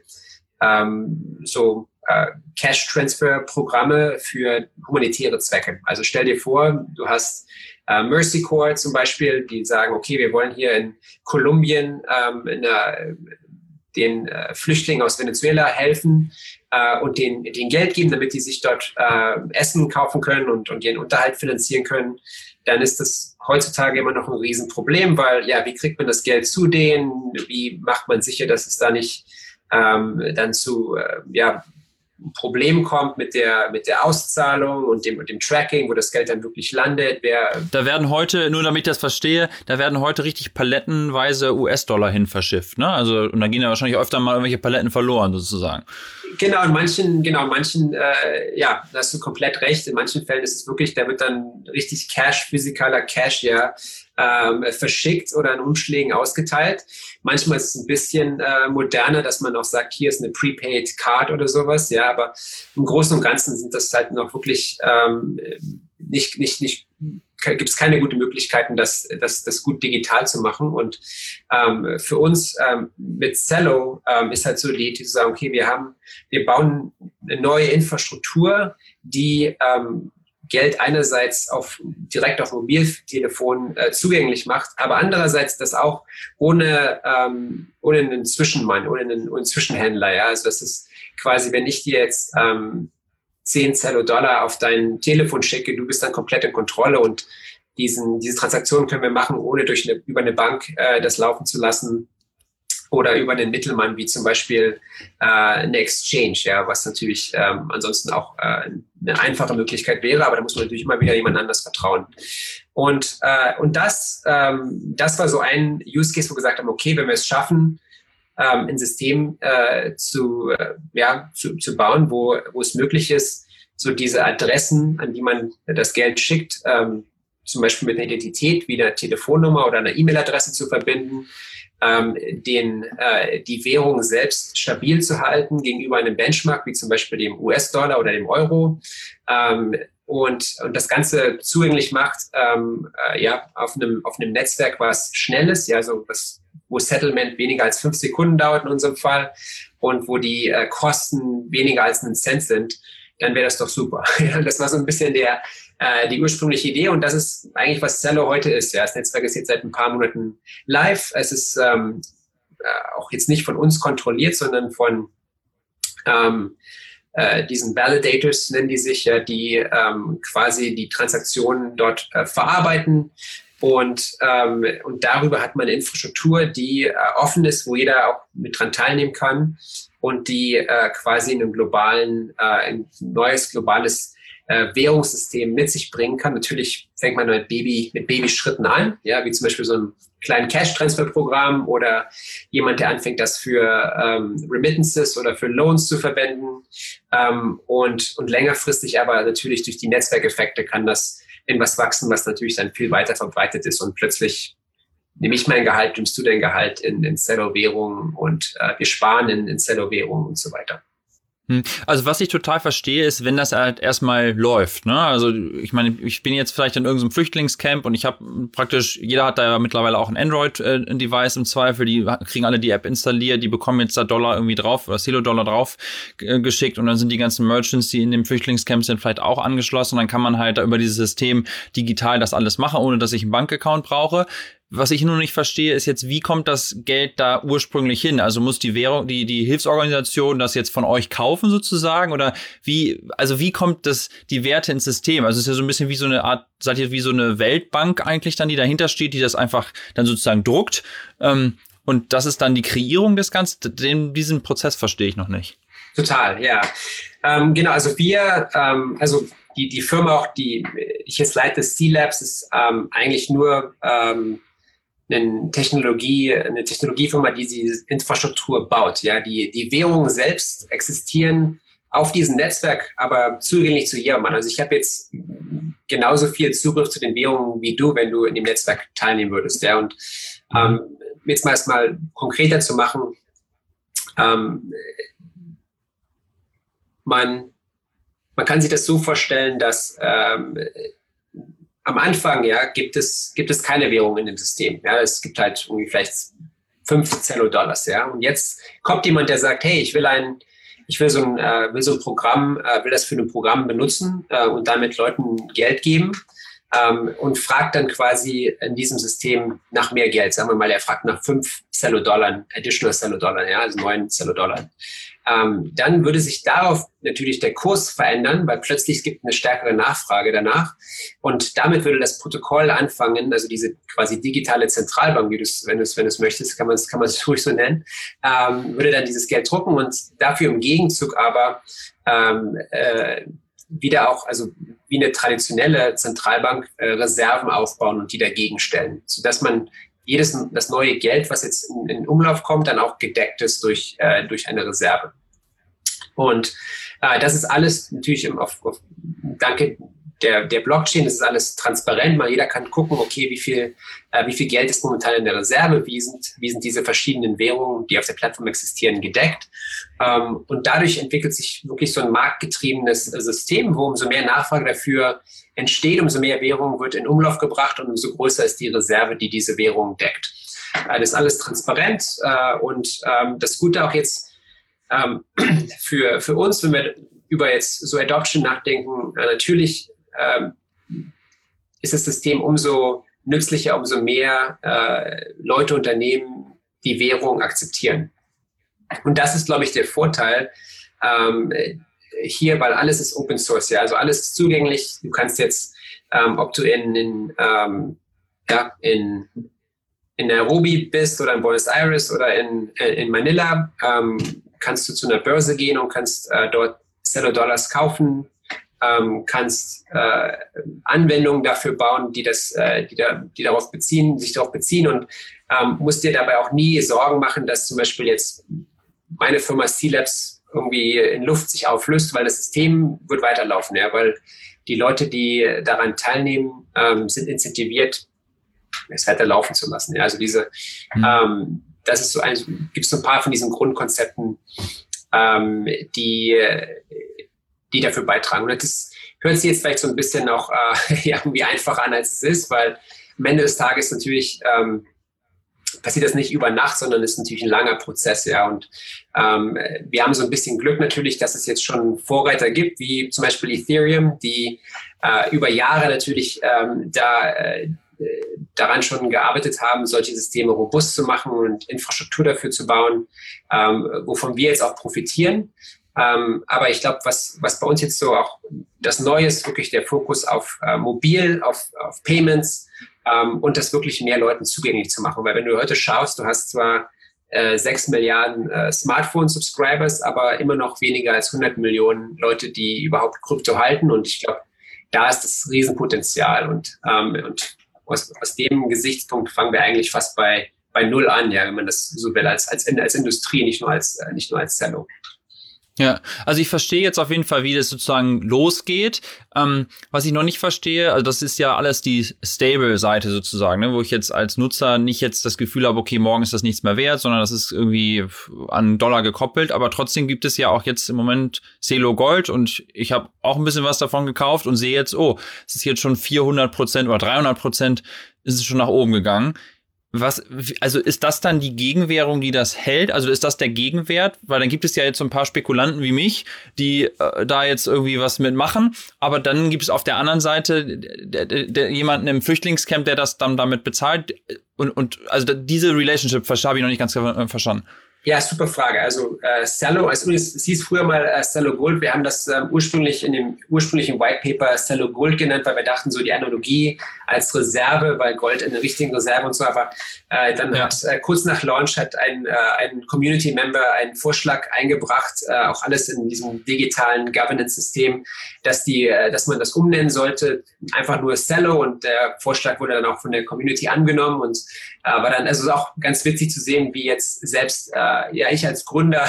Cash-Transfer-Programme für humanitäre Zwecke. Also stell dir vor, du hast Mercy Corps zum Beispiel, die sagen, okay, wir wollen hier in Kolumbien den Flüchtlingen aus Venezuela helfen und denen Geld geben, damit die sich dort Essen kaufen können und ihren Unterhalt finanzieren können. Dann ist das heutzutage immer noch ein Riesenproblem, weil ja, wie kriegt man das Geld zu denen? Wie macht man sicher, dass es da nicht dann zu ein Problem kommt mit der Auszahlung und dem Tracking, wo das Geld dann wirklich landet. Da werden heute, nur damit ich das verstehe, da werden heute richtig palettenweise US-Dollar hin verschifft, ne? Also, und da gehen ja wahrscheinlich öfter mal irgendwelche Paletten verloren, sozusagen. Genau, in manchen, da hast du komplett recht. In manchen Fällen ist es wirklich, da wird dann richtig physikaler Cash, verschickt oder in Umschlägen ausgeteilt. Manchmal ist es ein bisschen moderner, dass man auch sagt, hier ist eine Prepaid Card oder sowas, ja, aber im Großen und Ganzen sind das halt noch wirklich gibt es keine guten Möglichkeiten, das gut digital zu machen. Und für uns mit Zello ist halt so die Idee zu sagen, okay, wir bauen eine neue Infrastruktur, die Geld einerseits direkt auf Mobiltelefon zugänglich macht, aber andererseits das auch ohne einen Zwischenmann, ohne einen Zwischenhändler. Ja? Also das ist quasi, wenn ich dir jetzt 10 Zello-Dollar auf dein Telefon schicke, du bist dann komplett in Kontrolle und diese Transaktion können wir machen, ohne über eine Bank das laufen zu lassen oder über einen Mittelmann, wie zum Beispiel eine Exchange, ja, was natürlich ansonsten auch eine einfache Möglichkeit wäre, aber da muss man natürlich immer wieder jemand anders vertrauen. Und das war so ein Use Case, wo wir gesagt haben, okay, wenn wir es schaffen, ein System zu bauen, wo es möglich ist, so diese Adressen, an die man das Geld schickt, zum Beispiel mit einer Identität wie einer Telefonnummer oder einer E-Mail-Adresse zu verbinden, die Währung selbst stabil zu halten gegenüber einem Benchmark, wie zum Beispiel dem US-Dollar oder dem Euro, und das Ganze zugänglich macht, auf einem Netzwerk, was schnell ist, ja, so wo Settlement weniger als 5 Sekunden dauert in unserem Fall und wo die Kosten weniger als einen Cent sind, dann wäre das doch super. Das war so ein bisschen die ursprüngliche Idee und das ist eigentlich, was Zello heute ist. Ja, das Netzwerk ist jetzt seit ein paar Monaten live. Es ist auch jetzt nicht von uns kontrolliert, sondern von diesen Validators, nennen die sich, ja, die quasi die Transaktionen dort verarbeiten. Und darüber hat man eine Infrastruktur, die offen ist, wo jeder auch mit dran teilnehmen kann und die quasi ein neues globales Währungssystem mit sich bringen kann. Natürlich fängt man mit Babyschritten an, ja, wie zum Beispiel so ein kleinen Cash-Transfer-Programm oder jemand, der anfängt, das für Remittances oder für Loans zu verwenden. Und längerfristig aber natürlich durch die Netzwerkeffekte kann das in was wachsen, was natürlich dann viel weiter verbreitet ist und plötzlich nehme ich mein Gehalt, nimmst du dein Gehalt in Zello-Währungen und wir sparen in Zello-Währungen und so weiter. Also was ich total verstehe, ist, wenn das halt erstmal läuft, ne? Also ich meine, ich bin jetzt vielleicht in irgendeinem Flüchtlingscamp und ich habe praktisch, jeder hat da ja mittlerweile auch ein Android-Device im Zweifel, die kriegen alle die App installiert, die bekommen jetzt da Dollar irgendwie drauf oder Zello-Dollar drauf geschickt und dann sind die ganzen Merchants, die in dem Flüchtlingscamp sind, vielleicht auch angeschlossen und dann kann man halt da über dieses System digital das alles machen, ohne dass ich einen Bankaccount brauche. Was ich nur nicht verstehe, ist jetzt, wie kommt das Geld da ursprünglich hin? Also muss die Währung, die Hilfsorganisation das jetzt von euch kaufen sozusagen? Oder wie kommt die Werte ins System? Also es ist ja so ein bisschen wie so eine Art, seid ihr wie so eine Weltbank eigentlich dann, die dahinter steht, die das einfach dann sozusagen druckt. Und das ist dann die Kreierung des Ganzen. Diesen Prozess verstehe ich noch nicht. Total, ja. Genau, also wir, die Firma auch, die ich jetzt leite, C-Labs, ist eigentlich nur eine Technologiefirma, die diese Infrastruktur baut. Ja, die Währungen selbst existieren auf diesem Netzwerk, aber zugänglich zu jedermann. Also ich habe jetzt genauso viel Zugriff zu den Währungen wie du, wenn du in dem Netzwerk teilnehmen würdest. Ja, und jetzt mal erstmal konkreter zu machen, man kann sich das so vorstellen, dass am Anfang gibt es keine Währung in dem System. Ja, es gibt halt irgendwie vielleicht 5 Zello-Dollars. Ja, und jetzt kommt jemand, der sagt, hey, ich will so ein Programm, will das für ein Programm benutzen und damit Leuten Geld geben. Und fragt dann quasi in diesem System nach mehr Geld. Sagen wir mal, er fragt nach 5 Zello-Dollar, additional Zello-Dollar, ja, also 9 Zello-Dollar. Dann würde sich darauf natürlich der Kurs verändern, weil plötzlich es gibt eine stärkere Nachfrage danach. Und damit würde das Protokoll anfangen, also diese quasi digitale Zentralbank, wenn du es möchtest, kann man es ruhig so nennen, würde dann dieses Geld drucken und dafür im Gegenzug aber wieder auch, also wie eine traditionelle Zentralbank, Reserven aufbauen und die dagegen stellen, sodass man das neue Geld, was jetzt in Umlauf kommt, dann auch gedeckt ist durch eine Reserve. Und das ist alles natürlich danke der Blockchain, das ist alles transparent. Mal jeder kann gucken, okay, wie viel Geld ist momentan in der Reserve, wie sind diese verschiedenen Währungen, die auf der Plattform existieren, gedeckt. Und dadurch entwickelt sich wirklich so ein marktgetriebenes System, wo umso mehr Nachfrage dafür entsteht, umso mehr Währung wird in Umlauf gebracht und umso größer ist die Reserve, die diese Währung deckt. Das ist alles transparent und das Gute auch jetzt für uns, wenn wir über jetzt so Adoption nachdenken, natürlich ist das System umso nützlicher, umso mehr Leute, Unternehmen die Währung akzeptieren. Und das ist, glaube ich, der Vorteil hier, weil alles ist Open Source, ja, also alles ist zugänglich. Du kannst jetzt, ob du in Nairobi bist oder in Buenos Aires oder in Manila, kannst du zu einer Börse gehen und kannst dort Zello-Dollars kaufen, kannst Anwendungen dafür bauen, die sich darauf beziehen und musst dir dabei auch nie Sorgen machen, dass zum Beispiel jetzt meine Firma C-Labs irgendwie in Luft sich auflöst, weil das System wird weiterlaufen, ja, weil die Leute, die daran teilnehmen, sind es weiterlaufen zu lassen. Ja, also das ist gibt es so ein paar von diesen Grundkonzepten, die dafür beitragen. Und das hört sich jetzt vielleicht so ein bisschen auch irgendwie einfacher an, als es ist, weil am Ende des Tages natürlich passiert das nicht über Nacht, sondern ist natürlich ein langer Prozess, ja. Und wir haben so ein bisschen Glück natürlich, dass es jetzt schon Vorreiter gibt, wie zum Beispiel Ethereum, die über Jahre natürlich daran schon gearbeitet haben, solche Systeme robust zu machen und Infrastruktur dafür zu bauen, wovon wir jetzt auch profitieren. Aber ich glaube, was bei uns jetzt so auch das Neue ist, wirklich der Fokus auf mobil, auf Payments und das wirklich mehr Leuten zugänglich zu machen. Weil wenn du heute schaust, du hast zwar 6 Milliarden Smartphone-Subscribers, aber immer noch weniger als 100 Millionen Leute, die überhaupt Krypto halten. Und ich glaube, da ist das Riesenpotenzial. Und aus dem Gesichtspunkt fangen wir eigentlich fast bei Null an, ja, wenn man das so will, als Industrie, nicht nur als Zello. Ja, also ich verstehe jetzt auf jeden Fall, wie das sozusagen losgeht. Was ich noch nicht verstehe, also das ist ja alles die Stable-Seite sozusagen, ne, wo ich jetzt als Nutzer nicht jetzt das Gefühl habe, okay, morgen ist das nichts mehr wert, sondern das ist irgendwie an Dollar gekoppelt. Aber trotzdem gibt es ja auch jetzt im Moment Celo Gold und ich habe auch ein bisschen was davon gekauft und sehe jetzt, oh, es ist jetzt schon 400% oder 300% ist es schon nach oben gegangen. Also ist das dann die Gegenwährung, die das hält? Also ist das der Gegenwert? Weil dann gibt es ja jetzt so ein paar Spekulanten wie mich, die da jetzt irgendwie was mitmachen. Aber dann gibt es auf der anderen Seite jemanden im Flüchtlingscamp, der das dann damit bezahlt. Und also diese Relationship habe ich noch nicht ganz verstanden. Ja, super Frage. Also Zello, es hieß früher mal Zello Gold. Wir haben das ursprünglich in dem ursprünglichen White Paper Zello Gold genannt, weil wir dachten, so die Analogie als Reserve, weil Gold in der richtigen Reserve und so. Aber dann hat kurz nach Launch hat ein Community-Member einen Vorschlag eingebracht, auch alles in diesem digitalen Governance-System, dass man das umnennen sollte, einfach nur Zello. Und der Vorschlag wurde dann auch von der Community angenommen und war dann also auch ganz witzig zu sehen, wie jetzt selbst ich als Gründer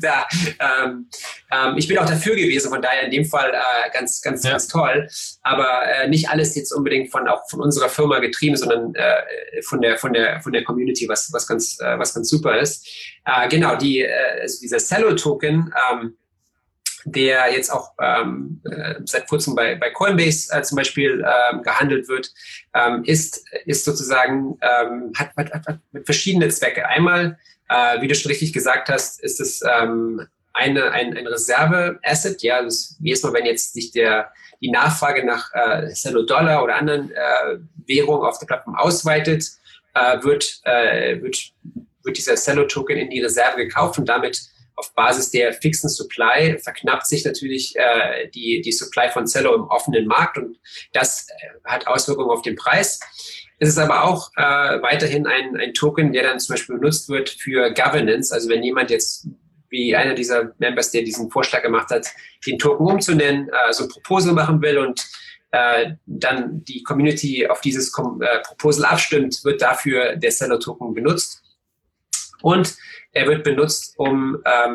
ich bin auch dafür gewesen, von daher in dem Fall ganz toll, aber nicht alles jetzt unbedingt von unserer Firma getrieben, sondern von der Community, was ganz super ist. Genau, also dieser Zello-Token der jetzt auch seit kurzem bei Coinbase zum Beispiel gehandelt wird, ist sozusagen, hat verschiedene Zwecke. Einmal, wie du schon richtig gesagt hast, ist es ein Reserve-Asset. Ja, jedes Mal, wenn jetzt sich die Nachfrage nach Celo Dollar oder anderen Währungen auf der Plattform ausweitet, wird dieser Celo-Token in die Reserve gekauft und damit auf Basis der fixen Supply verknappt sich natürlich die Supply von Celo im offenen Markt und das hat Auswirkungen auf den Preis. Es ist aber auch weiterhin ein Token, der dann zum Beispiel benutzt wird für Governance. Also wenn jemand jetzt wie einer dieser Members, der diesen Vorschlag gemacht hat, den Token umzunennen, so ein Proposal machen will und dann die Community auf dieses Proposal abstimmt, wird dafür der Celo-Token benutzt. Und er wird benutzt, um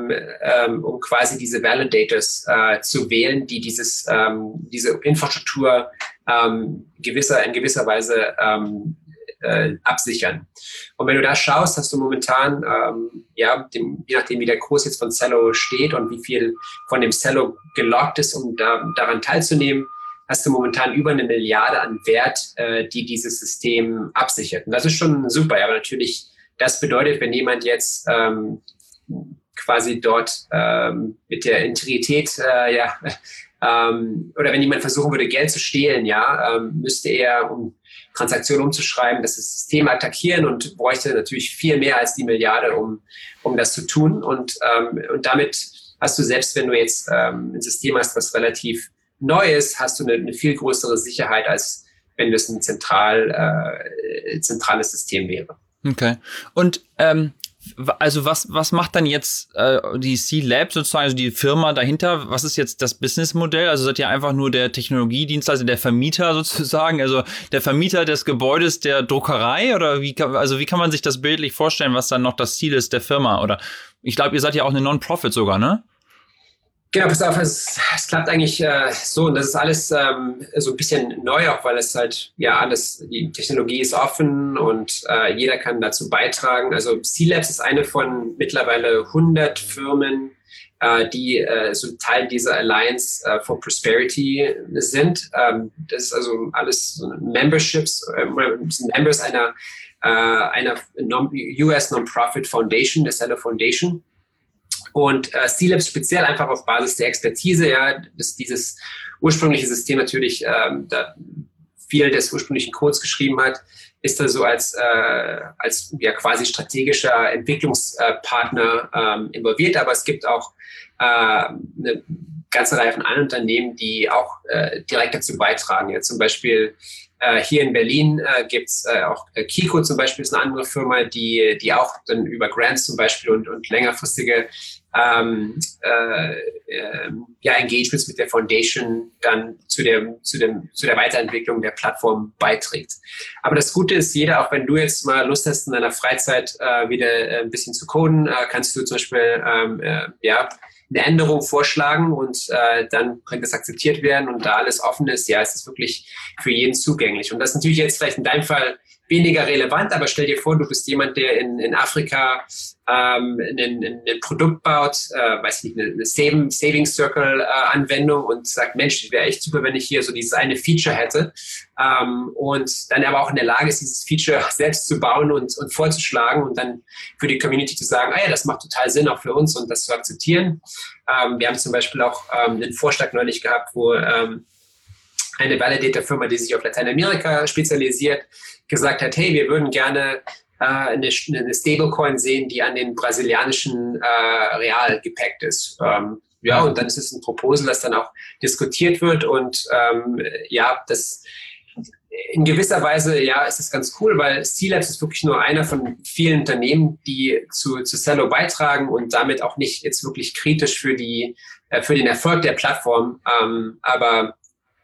quasi diese Validators zu wählen, die diese Infrastruktur in gewisser Weise absichern. Und wenn du da schaust, hast du momentan, je nachdem wie der Kurs jetzt von Celo steht und wie viel von dem Celo gelockt ist, um daran teilzunehmen, hast du momentan über 1 Milliarde an Wert, die dieses System absichert. Und das ist schon super, aber natürlich, das bedeutet, wenn jemand jetzt quasi dort mit der Integrität, oder wenn jemand versuchen würde, Geld zu stehlen, müsste er, um Transaktionen umzuschreiben, das System attackieren und bräuchte natürlich viel mehr als die Milliarde, um das zu tun. Und damit hast du, selbst wenn du jetzt ein System hast, was relativ neu ist, hast du eine viel größere Sicherheit, als wenn das ein zentrales System wäre. Okay. Und also was macht dann jetzt die C-Lab sozusagen, also die Firma dahinter? Was ist jetzt das Businessmodell? Also seid ihr einfach nur der Technologiedienstleister, der Vermieter sozusagen, also der Vermieter des Gebäudes der Druckerei? Oder wie kann man sich das bildlich vorstellen, was dann noch das Ziel ist der Firma? Oder ich glaube, ihr seid ja auch eine Non-Profit sogar, ne? Genau, pass auf, es klappt eigentlich so, und das ist alles so ein bisschen neu, auch weil es halt, die Technologie ist offen und jeder kann dazu beitragen. Also C-Labs ist eine von mittlerweile 100 Firmen, die so Teil dieser Alliance for Prosperity sind. Das ist also alles so Memberships, Members einer US Non-Profit Foundation, der Celo Foundation. Und C-Labs speziell einfach auf Basis der Expertise, dass dieses ursprüngliche System natürlich da viel des ursprünglichen Codes geschrieben hat, ist da so als quasi strategischer Entwicklungspartner involviert. Aber es gibt auch eine ganze Reihe von anderen Unternehmen, die auch direkt dazu beitragen. Ja, zum Beispiel hier in Berlin gibt's auch Kiko zum Beispiel, ist eine andere Firma, die auch dann über Grants zum Beispiel und längerfristige Engagements mit der Foundation dann zu der Weiterentwicklung der Plattform beiträgt. Aber das Gute ist, auch wenn du jetzt mal Lust hast, in deiner Freizeit wieder ein bisschen zu coden, kannst du zum Beispiel eine Änderung vorschlagen und dann kann das akzeptiert werden, und da alles offen ist, ist es wirklich für jeden zugänglich. Und das ist natürlich jetzt vielleicht in deinem Fall weniger relevant, aber stell dir vor, du bist jemand, der in Afrika ein Produkt baut, eine Savings Circle Anwendung, und sagt, Mensch, wäre echt super, wenn ich hier so dieses eine Feature hätte, und dann aber auch in der Lage ist, dieses Feature selbst zu bauen und vorzuschlagen und dann für die Community zu sagen, das macht total Sinn auch für uns, und das zu akzeptieren. Wir haben zum Beispiel auch einen Vorschlag neulich gehabt, wo eine Validator-Firma, die sich auf Lateinamerika spezialisiert, gesagt hat, hey, wir würden gerne eine Stablecoin sehen, die an den brasilianischen Real gepackt ist. Und dann ist es ein Proposal, das dann auch diskutiert wird, und das in gewisser Weise, ist es ganz cool, weil C-Labs ist wirklich nur einer von vielen Unternehmen, die zu Celo beitragen und damit auch nicht jetzt wirklich kritisch für den Erfolg der Plattform, aber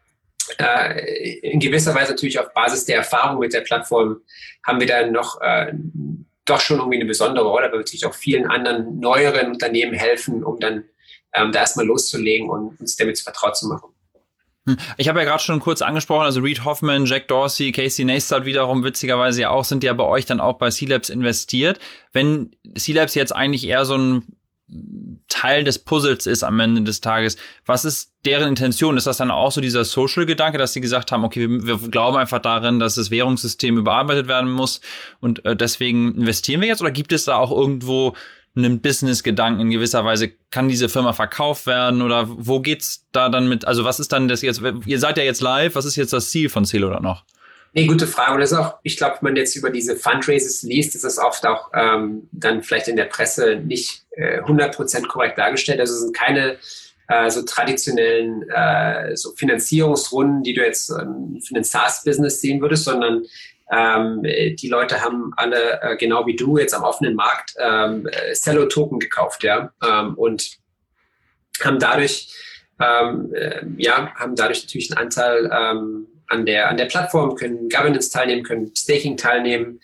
in gewisser Weise natürlich auf Basis der Erfahrung mit der Plattform haben wir dann noch doch schon irgendwie eine besondere Rolle, weil wir natürlich auch vielen anderen neueren Unternehmen helfen, um dann da erstmal loszulegen und uns damit vertraut zu machen. Ich habe ja gerade schon kurz angesprochen, also Reid Hoffman, Jack Dorsey, Casey Neistat wiederum witzigerweise ja auch, sind ja bei euch dann auch bei C-Labs investiert. Wenn C-Labs jetzt eigentlich eher so ein Teil des Puzzles ist am Ende des Tages. Was ist deren Intention? Ist das dann auch so dieser Social-Gedanke, dass sie gesagt haben, okay, wir glauben einfach darin, dass das Währungssystem überarbeitet werden muss und deswegen investieren wir jetzt? Oder gibt es da auch irgendwo einen Business-Gedanken in gewisser Weise? Kann diese Firma verkauft werden oder wo geht's da dann mit? Also was ist dann das jetzt? Ihr seid ja jetzt live. Was ist jetzt das Ziel von Celo dann noch? Nee, gute Frage. Und das ist auch, ich glaube, wenn man jetzt über diese Fundraises liest, ist das oft auch dann vielleicht in der Presse nicht 100% korrekt dargestellt. Also es sind keine so traditionellen so Finanzierungsrunden, die du jetzt für ein SaaS-Business sehen würdest, sondern die Leute haben alle, genau wie du, jetzt am offenen Markt Celo-Token gekauft, ja, und haben dadurch natürlich einen Anteil an der Plattform, können Governance teilnehmen, können Staking teilnehmen.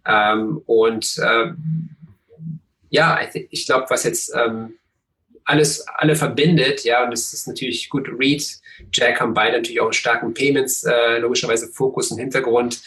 Ich glaube, was jetzt alle verbindet, ja, und das ist natürlich gut, Reed, Jack haben beide natürlich auch einen starken Payments, logischerweise Fokus und Hintergrund.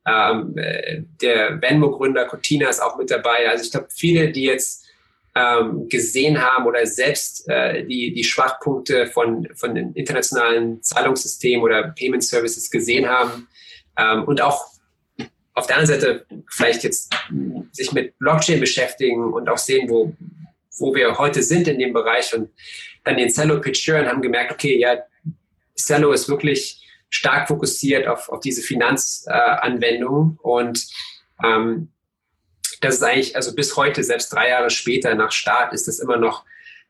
Der Venmo-Gründer Cortina ist auch mit dabei. Also ich glaube, viele, die jetzt gesehen haben oder selbst die Schwachpunkte von den internationalen Zahlungssystemen oder Payment Services gesehen haben und auch auf der anderen Seite vielleicht jetzt sich mit Blockchain beschäftigen und auch sehen, wo wir heute sind in dem Bereich und dann den Celo-Pitch hören, haben gemerkt, okay, ja, Celo ist wirklich stark fokussiert auf diese Finanzanwendung und das ist eigentlich, also bis heute, selbst 3 Jahre später nach Start, ist das immer noch,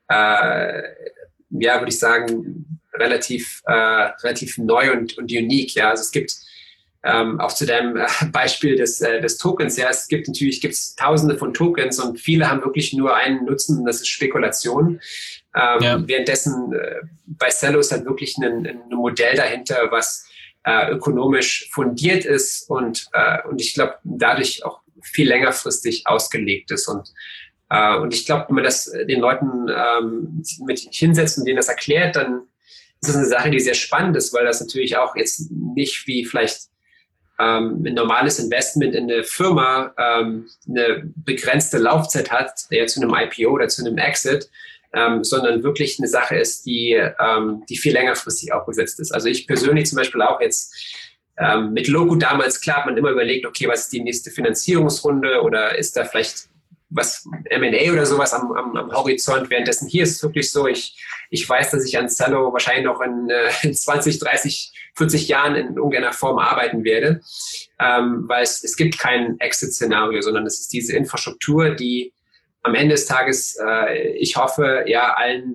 würde ich sagen, relativ neu und unique. Ja, also es gibt auch zu deinem Beispiel des Tokens, ja, gibt's Tausende von Tokens und viele haben wirklich nur einen Nutzen, das ist Spekulation. Währenddessen bei Celo ist halt wirklich ein Modell dahinter, was ökonomisch fundiert ist und ich glaube, dadurch auch viel längerfristig ausgelegt ist. Und ich glaube, wenn man das den Leuten mit hinsetzt und denen das erklärt, dann ist das eine Sache, die sehr spannend ist, weil das natürlich auch jetzt nicht wie vielleicht ein normales Investment in eine Firma eine begrenzte Laufzeit hat, der zu einem IPO oder zu einem Exit, sondern wirklich eine Sache ist, die viel längerfristig aufgesetzt ist. Also ich persönlich zum Beispiel auch jetzt mit Logo damals, klar, hat man immer überlegt, okay, was ist die nächste Finanzierungsrunde oder ist da vielleicht was M&A oder sowas am Horizont. Währenddessen hier ist es wirklich so, ich weiß, dass ich an Celo wahrscheinlich noch in 20, 30, 40 Jahren in irgendeiner Form arbeiten werde, weil es gibt kein Exit-Szenario, sondern es ist diese Infrastruktur, die am Ende des Tages, ich hoffe, ja, allen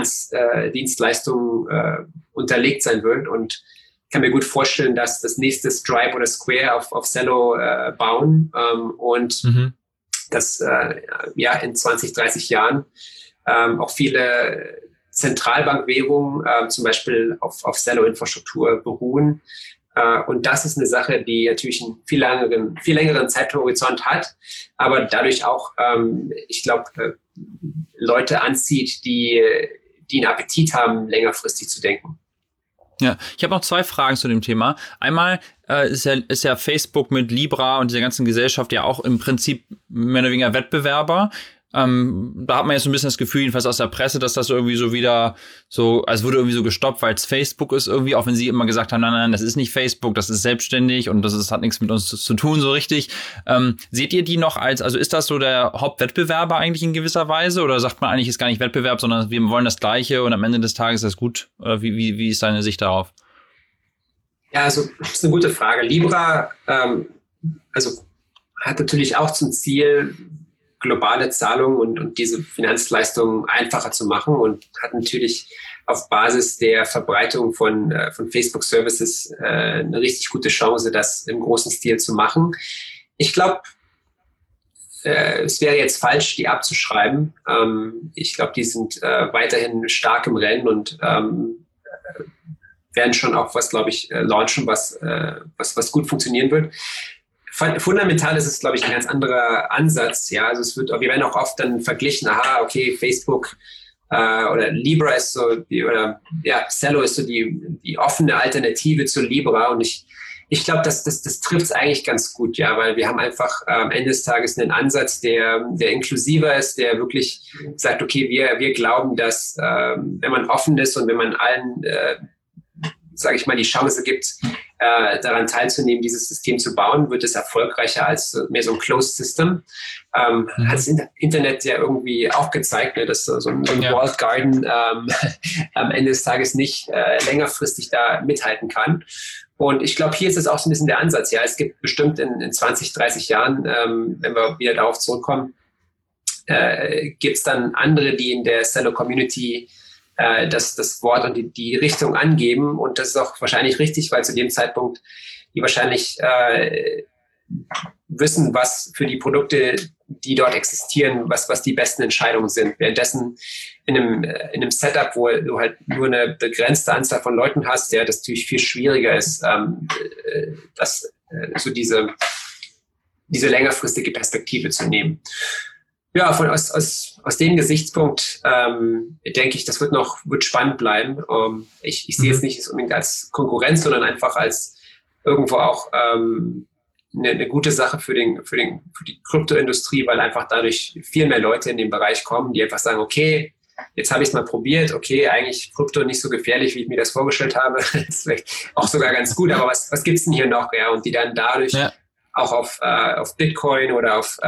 Finanzdienstleistungen unterlegt sein wird und kann mir gut vorstellen, dass das nächste Stripe oder Square auf Celo bauen und dass in 20, 30 Jahren auch viele Zentralbankwährungen zum Beispiel auf Celo-Infrastruktur beruhen. Und das ist eine Sache, die natürlich einen viel längeren Zeithorizont hat, aber dadurch auch, ich glaube, Leute anzieht, die einen Appetit haben, längerfristig zu denken. Ja, ich habe noch 2 Fragen zu dem Thema. Einmal ist ja Facebook mit Libra und dieser ganzen Gesellschaft ja auch im Prinzip mehr oder weniger Wettbewerber. Da hat man jetzt so ein bisschen das Gefühl, jedenfalls aus der Presse, dass das irgendwie so wieder so, als wurde irgendwie so gestoppt, weil es Facebook ist irgendwie, auch wenn sie immer gesagt haben, nein, das ist nicht Facebook, das ist selbstständig und hat nichts mit uns zu tun so richtig. Seht ihr die noch also ist das so der Hauptwettbewerber eigentlich in gewisser Weise oder sagt man eigentlich, ist gar nicht Wettbewerb, sondern wir wollen das Gleiche und am Ende des Tages ist das gut? Oder wie ist deine Sicht darauf? Ja, also das ist eine gute Frage. Libra hat natürlich auch zum Ziel, globale Zahlungen und diese Finanzleistungen einfacher zu machen und hat natürlich auf Basis der Verbreitung von Facebook-Services eine richtig gute Chance, das im großen Stil zu machen. Ich glaube, es wäre jetzt falsch, die abzuschreiben. Ich glaube, die sind weiterhin stark im Rennen und werden schon auch was, glaube ich, launchen, was gut funktionieren wird. Fundamental ist es, glaube ich, ein ganz anderer Ansatz. Ja, also wir werden auch oft dann verglichen, Facebook oder Libra ist so, Celo ist so die offene Alternative zu Libra. Und ich Ich glaube, das trifft es eigentlich ganz gut, ja, weil wir haben einfach am Ende des Tages einen Ansatz, der inklusiver ist, der wirklich sagt, okay, wir glauben, dass wenn man offen ist und wenn man allen, sage ich mal, die Chance gibt, daran teilzunehmen, dieses System zu bauen, wird es erfolgreicher als mehr so ein Closed System. Hat das Internet ja irgendwie auch gezeigt, ne, dass so ein Walled Garden am Ende des Tages nicht längerfristig da mithalten kann. Und ich glaube, hier ist es auch so ein bisschen der Ansatz. Ja, es gibt bestimmt in 20, 30 Jahren, wenn wir wieder darauf zurückkommen, gibt es dann andere, die in der Cello-Community das Wort und die Richtung angeben. Und das ist auch wahrscheinlich richtig, weil zu dem Zeitpunkt die wahrscheinlich wissen, was für die Produkte, die dort existieren, was die besten Entscheidungen sind. Währenddessen in einem Setup, wo du halt nur eine begrenzte Anzahl von Leuten hast, ja, das natürlich viel schwieriger ist, so diese längerfristige Perspektive zu nehmen. Ja, aus dem Gesichtspunkt denke ich, das wird spannend bleiben. Ich sehe es nicht unbedingt als Konkurrenz, sondern einfach als irgendwo auch eine gute Sache für die Kryptoindustrie, weil einfach dadurch viel mehr Leute in den Bereich kommen, die einfach sagen, okay, jetzt habe ich es mal probiert, okay, eigentlich Krypto nicht so gefährlich, wie ich mir das vorgestellt habe. Das ist vielleicht auch sogar ganz gut, aber was gibt's denn hier noch? Ja, und die dann dadurch auch auf Bitcoin oder auf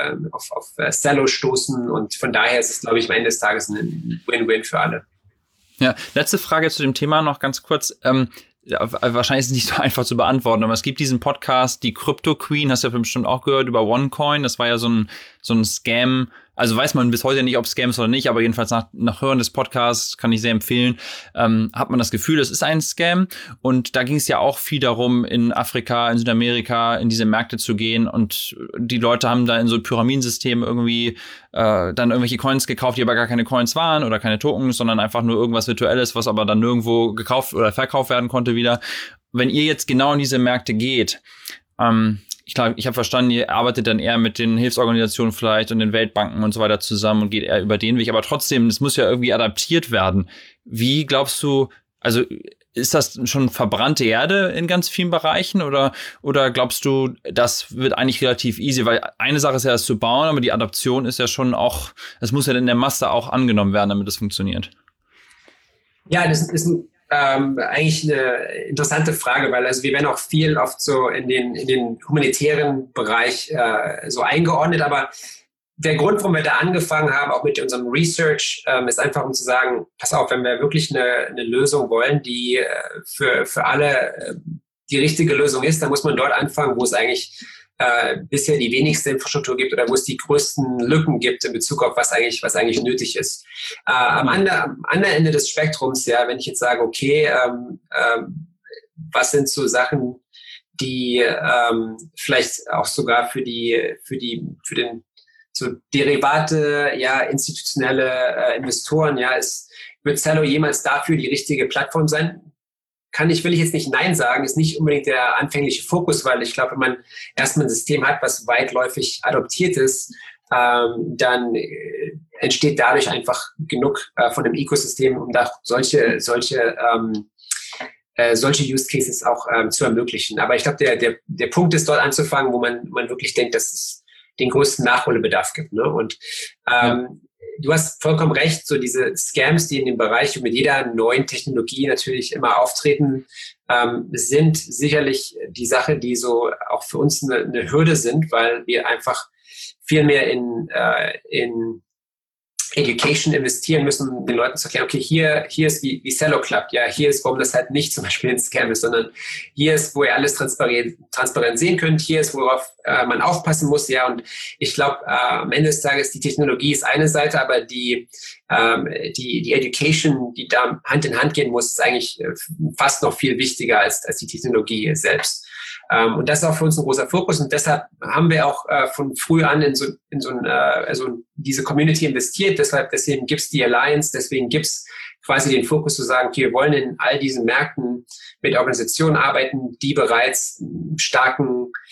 Cello stoßen. Und von daher ist es, glaube ich, am Ende des Tages ein Win-Win für alle. Ja, letzte Frage zu dem Thema noch ganz kurz. Wahrscheinlich ist es nicht so einfach zu beantworten, aber es gibt diesen Podcast, die Crypto Queen, hast du ja bestimmt auch gehört, über OneCoin. Das war ja so ein Scam. Also weiß man bis heute nicht, ob Scam ist oder nicht, aber jedenfalls nach Hören des Podcasts kann ich sehr empfehlen, hat man das Gefühl, es ist ein Scam. Und da ging es ja auch viel darum, in Afrika, in Südamerika, in diese Märkte zu gehen. Und die Leute haben da in so Pyramidensystemen irgendwie dann irgendwelche Coins gekauft, die aber gar keine Coins waren oder keine Tokens, sondern einfach nur irgendwas Virtuelles, was aber dann nirgendwo gekauft oder verkauft werden konnte wieder. Wenn ihr jetzt genau in diese Märkte geht, ich habe verstanden, ihr arbeitet dann eher mit den Hilfsorganisationen vielleicht und den Weltbanken und so weiter zusammen und geht eher über den Weg. Aber trotzdem, das muss ja irgendwie adaptiert werden. Wie glaubst du, also ist das schon verbrannte Erde in ganz vielen Bereichen oder glaubst du, das wird eigentlich relativ easy? Weil eine Sache ist ja, das zu bauen, aber die Adaption ist ja schon auch, es muss ja in der Masse auch angenommen werden, damit es funktioniert. Ja, das ist eigentlich eine interessante Frage, weil also wir werden auch viel oft so in den humanitären Bereich so eingeordnet, aber der Grund, warum wir da angefangen haben, auch mit unserem Research, ist einfach, um zu sagen, pass auf, wenn wir wirklich eine Lösung wollen, die für alle die richtige Lösung ist, dann muss man dort anfangen, wo es eigentlich bisher die wenigste Infrastruktur gibt oder wo es die größten Lücken gibt in Bezug auf was eigentlich nötig ist. Am anderen Ende des Spektrums, ja, wenn ich jetzt sage, okay, was sind so Sachen, die vielleicht auch sogar für den so Derivate, ja, institutionelle Investoren, ja, wird Cello jemals dafür die richtige Plattform sein? Will ich jetzt nicht Nein sagen, ist nicht unbedingt der anfängliche Fokus, weil ich glaube, wenn man erstmal ein System hat, was weitläufig adoptiert ist, dann entsteht dadurch einfach genug von dem Ökosystem, um da solche Use Cases auch zu ermöglichen. Aber ich glaube, der Punkt ist, dort anzufangen, wo man wirklich denkt, dass es den größten Nachholbedarf gibt. Ne? Und du hast vollkommen recht, so diese Scams, die in dem Bereich mit jeder neuen Technologie natürlich immer auftreten, sind sicherlich die Sache, die so auch für uns eine Hürde sind, weil wir einfach viel mehr in Education investieren müssen, um den Leuten zu erklären, okay, hier ist wie Cello klappt, ja, hier ist, warum das halt nicht zum Beispiel ein Scam ist, sondern hier ist, wo ihr alles transparent sehen könnt, hier ist, worauf man aufpassen muss, ja, und ich glaube, am Ende des Tages, die Technologie ist eine Seite, aber die Education, die da Hand in Hand gehen muss, ist eigentlich fast noch viel wichtiger als die Technologie selbst. Und das ist auch für uns ein großer Fokus und deshalb haben wir auch von früh an in diese Community investiert. Deswegen gibt's die Alliance, deswegen gibt's quasi den Fokus zu sagen, okay, wir wollen in all diesen Märkten mit Organisationen arbeiten, die bereits ein starkes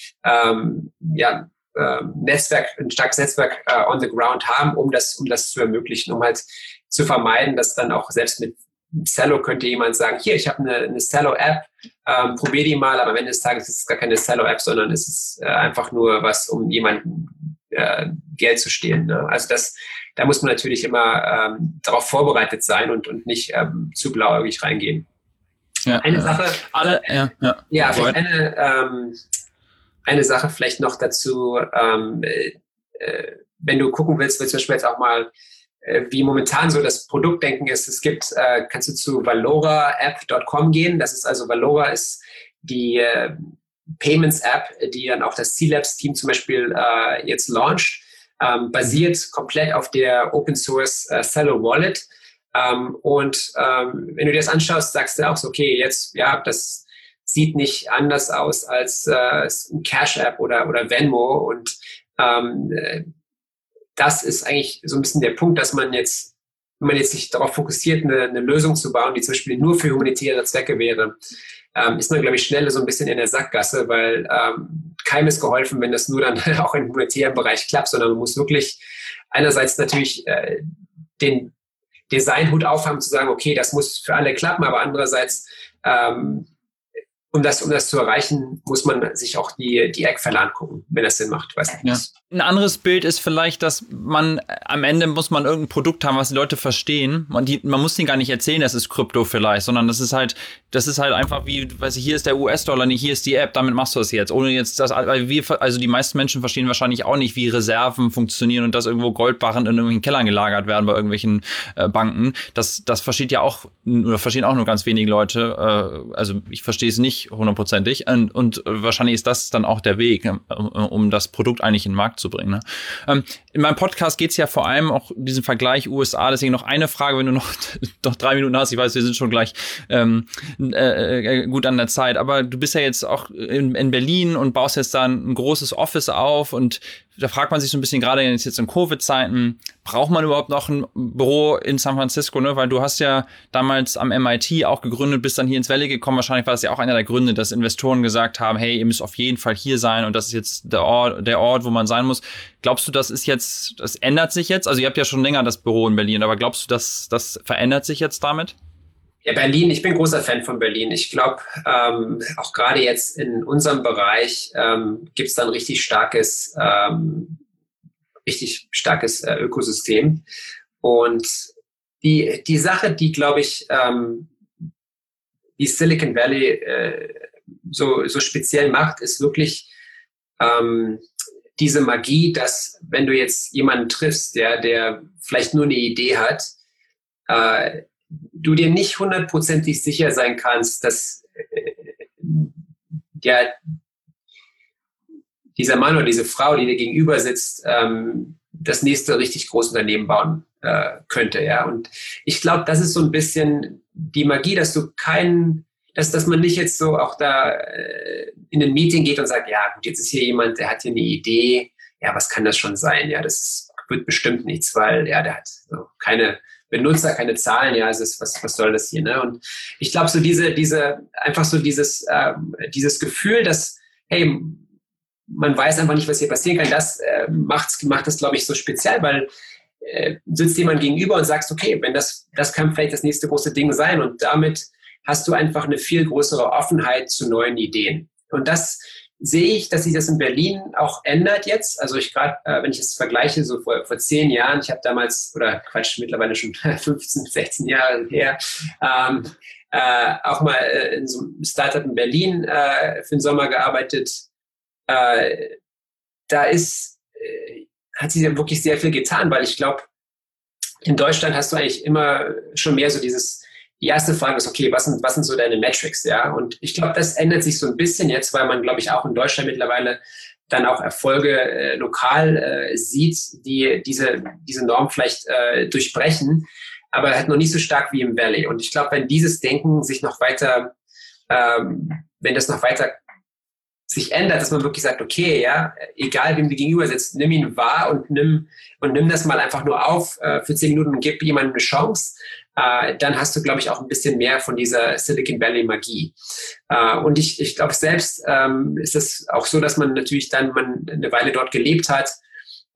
Netzwerk on the ground haben, um das zu ermöglichen, um halt zu vermeiden, dass dann auch selbst mit Zello könnte jemand sagen, hier, ich habe eine Zello-App, probier die mal, aber am Ende des Tages ist es gar keine Zello-App, sondern es ist einfach nur was, um jemanden Geld zu stehlen. Ne? Also da muss man natürlich immer darauf vorbereitet sein und nicht zu blauäugig reingehen. Ja, eine Sache, vielleicht eine Sache vielleicht noch dazu, wenn du gucken willst zum Beispiel jetzt auch mal, wie momentan so das Produktdenken ist. Es gibt, kannst du zu valoraapp.com gehen. Das ist also, Valora ist die Payments-App, die dann auch das C-Labs-Team zum Beispiel jetzt launcht, basiert komplett auf der Open-Source Zello Wallet. Wenn du dir das anschaust, sagst du auch so, okay, jetzt, ja, das sieht nicht anders aus als ein Cash-App oder Venmo. Und das ist eigentlich so ein bisschen der Punkt, dass man jetzt, wenn man jetzt sich darauf fokussiert, eine Lösung zu bauen, die zum Beispiel nur für humanitäre Zwecke wäre, ist man, glaube ich, schnell so ein bisschen in der Sackgasse, weil keinem ist geholfen, wenn das nur dann auch im humanitären Bereich klappt, sondern man muss wirklich einerseits natürlich den Designhut aufhaben, zu sagen, okay, das muss für alle klappen, aber andererseits, um das zu erreichen, muss man sich auch die Eckfälle angucken, wenn das Sinn macht. Weiß nicht. Ja. Ein anderes Bild ist vielleicht, dass man am Ende muss man irgendein Produkt haben, was die Leute verstehen. Man muss denen gar nicht erzählen, das ist Krypto vielleicht, sondern das ist halt einfach wie, weiß ich, hier ist der US-Dollar, nicht hier ist die App, damit machst du das jetzt. Ohne jetzt also die meisten Menschen verstehen wahrscheinlich auch nicht, wie Reserven funktionieren und dass irgendwo Goldbarren in irgendwelchen Kellern gelagert werden bei irgendwelchen Banken. Das verstehen auch nur ganz wenige Leute. Also ich verstehe es nicht hundertprozentig. Und wahrscheinlich ist das dann auch der Weg, um das Produkt eigentlich in den Markt zu bringen. Ne? In meinem Podcast geht es ja vor allem auch um diesen Vergleich USA. Deswegen noch eine Frage, wenn du noch 3 Minuten hast. Ich weiß, wir sind schon gleich gut an der Zeit. Aber du bist ja jetzt auch in Berlin und baust jetzt da ein großes Office auf. Und da fragt man sich so ein bisschen, gerade jetzt in Covid-Zeiten, braucht man überhaupt noch ein Büro in San Francisco? Ne? Weil du hast ja damals am MIT auch gegründet, bist dann hier ins Valley gekommen. Wahrscheinlich war das ja auch einer der Gründe, dass Investoren gesagt haben, hey, ihr müsst auf jeden Fall hier sein und das ist jetzt der Ort, wo man sein muss. Glaubst du, das ändert sich jetzt? Also ihr habt ja schon länger das Büro in Berlin, aber glaubst du, das verändert sich jetzt damit? Ja, Berlin, ich bin großer Fan von Berlin. Ich glaube, auch gerade jetzt in unserem Bereich gibt es da ein richtig starkes Ökosystem. Und die Sache, die, glaube ich, die Silicon Valley so speziell macht, ist wirklich diese Magie, dass wenn du jetzt jemanden triffst, der vielleicht nur eine Idee hat, du dir nicht 100% sicher sein kannst, dass dieser Mann oder diese Frau, die dir gegenüber sitzt, das nächste richtig große Unternehmen bauen könnte. Ja? Und ich glaube, das ist so ein bisschen die Magie, dass man nicht jetzt so auch da in ein Meeting geht und sagt, ja gut, jetzt ist hier jemand, der hat hier eine Idee, ja, was kann das schon sein? Ja, wird bestimmt nichts, weil ja, der hat so keine Benutzer, keine Zahlen, ja, was soll das hier, ne? Und ich glaube, so dieses Gefühl, dass, hey, man weiß einfach nicht, was hier passieren kann, das macht das, glaube ich, so speziell, weil sitzt jemand gegenüber und sagst, okay, wenn das kann vielleicht das nächste große Ding sein und damit hast du einfach eine viel größere Offenheit zu neuen Ideen. Und das sehe ich, dass sich das in Berlin auch ändert jetzt. Also wenn ich es vergleiche, so vor 10 Jahren, ich habe damals, mittlerweile schon 15, 16 Jahre her, auch mal in so einem Startup in Berlin für den Sommer gearbeitet. Hat sich ja wirklich sehr viel getan, weil ich glaube, in Deutschland hast du eigentlich immer schon mehr so die erste Frage ist, okay, was sind so deine Metrics, ja? Und ich glaube, das ändert sich so ein bisschen jetzt, weil man, glaube ich, auch in Deutschland mittlerweile dann auch Erfolge lokal sieht, die diese Norm vielleicht durchbrechen, aber halt noch nicht so stark wie im Valley. Und ich glaube, wenn dieses Denken sich noch weiter, wenn das noch weiter sich ändert, dass man wirklich sagt, okay, ja, egal wem du gegenüber sitzt, nimm ihn wahr und nimm das mal einfach nur auf für 10 Minuten und gib jemandem eine Chance, dann hast du, glaube ich, auch ein bisschen mehr von dieser Silicon Valley Magie. Und ich glaube, selbst ist es auch so, dass man natürlich dann eine Weile dort gelebt hat,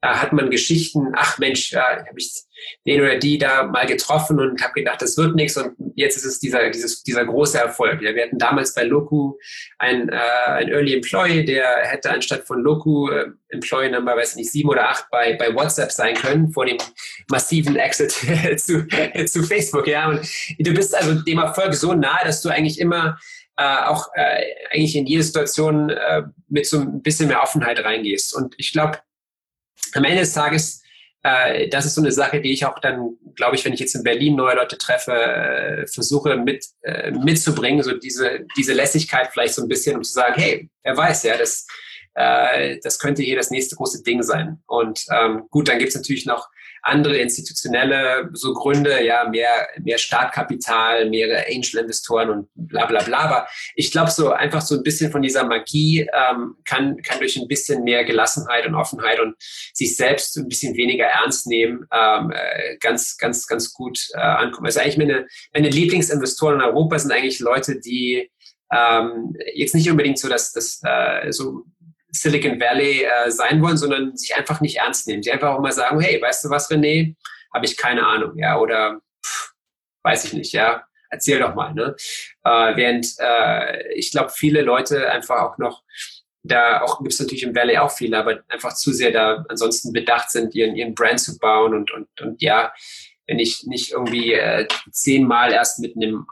hat man Geschichten, ach Mensch, habe ich den oder die da mal getroffen und habe gedacht, das wird nichts und jetzt ist es dieser große Erfolg. Ja, wir hatten damals bei Loku ein Early Employee, der hätte anstatt von Loku Employee Number, weiß nicht, 7 oder 8 bei WhatsApp sein können, vor dem massiven Exit zu Facebook. Ja, und du bist also dem Erfolg so nahe, dass du eigentlich immer eigentlich in jede Situation mit so ein bisschen mehr Offenheit reingehst. Und ich glaube, am Ende des Tages, das ist so eine Sache, die ich auch dann, glaube ich, wenn ich jetzt in Berlin neue Leute treffe, versuche mitzubringen, so diese Lässigkeit vielleicht so ein bisschen, um zu sagen, hey, wer weiß, ja, das könnte hier das nächste große Ding sein. Und gut, dann gibt es natürlich noch andere institutionelle so Gründe, ja, mehr Startkapital, mehrere Angel-Investoren und bla bla bla. Aber ich glaube, so einfach so ein bisschen von dieser Magie kann durch ein bisschen mehr Gelassenheit und Offenheit und sich selbst ein bisschen weniger ernst nehmen, ganz, ganz, ganz gut ankommen. Also eigentlich meine Lieblingsinvestoren in Europa sind eigentlich Leute, die jetzt nicht unbedingt so, dass das so Silicon Valley sein wollen, sondern sich einfach nicht ernst nehmen. Sie einfach auch mal sagen, hey, weißt du was, René? Habe ich keine Ahnung, ja, oder weiß ich nicht, ja, erzähl doch mal, ne? Während ich glaube, viele Leute einfach auch noch, da auch gibt es natürlich im Valley auch viele, aber einfach zu sehr da ansonsten bedacht sind, ihren Brand zu bauen und ja, wenn ich nicht irgendwie 10-mal erst mit einem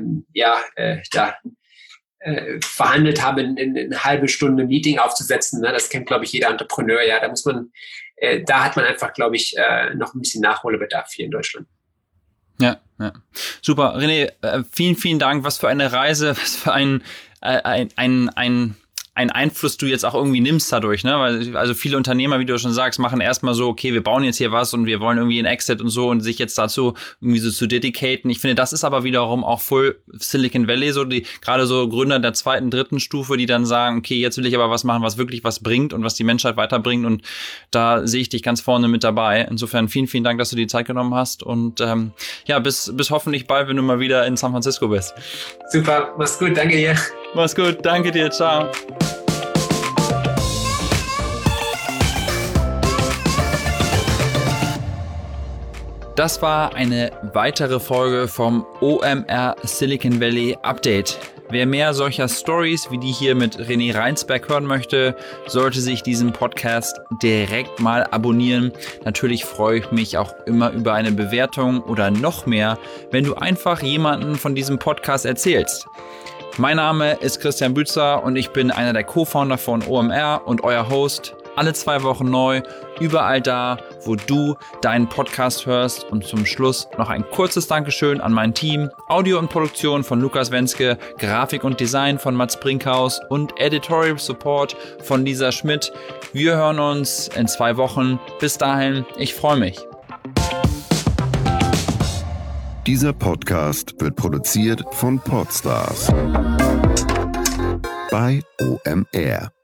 verhandelt habe, in eine halbe Stunde Meeting aufzusetzen. Ne? Das kennt, glaube ich, jeder Entrepreneur. Ja, da hat man einfach, glaube ich, noch ein bisschen Nachholbedarf hier in Deutschland. Ja. Super. René, vielen, vielen Dank. Was für eine Reise, was für ein Einfluss du jetzt auch irgendwie nimmst dadurch, ne? Weil, also viele Unternehmer, wie du schon sagst, machen erstmal so, okay, wir bauen jetzt hier was und wir wollen irgendwie einen Exit und so und sich jetzt dazu irgendwie so zu dedicaten. Ich finde, das ist aber wiederum auch voll Silicon Valley, so gerade so Gründer der 2., 3. Stufe, die dann sagen, okay, jetzt will ich aber was machen, was wirklich was bringt und was die Menschheit weiterbringt und da sehe ich dich ganz vorne mit dabei. Insofern vielen, vielen Dank, dass du die Zeit genommen hast und bis hoffentlich bald, wenn du mal wieder in San Francisco bist. Super, mach's gut, danke dir. Mach's gut, danke dir, ciao. Das war eine weitere Folge vom OMR Silicon Valley Update. Wer mehr solcher Stories wie die hier mit René Reinsberg hören möchte, sollte sich diesen Podcast direkt mal abonnieren. Natürlich freue ich mich auch immer über eine Bewertung oder noch mehr, wenn du einfach jemanden von diesem Podcast erzählst. Mein Name ist Christian Bützer und ich bin einer der Co-Founder von OMR und euer Host. Alle 2 Wochen neu, überall da, wo du deinen Podcast hörst. Und zum Schluss noch ein kurzes Dankeschön an mein Team. Audio und Produktion von Lukas Wenske, Grafik und Design von Mats Brinkhaus und Editorial Support von Lisa Schmidt. Wir hören uns in 2 Wochen. Bis dahin, ich freue mich. Dieser Podcast wird produziert von Podstars bei OMR.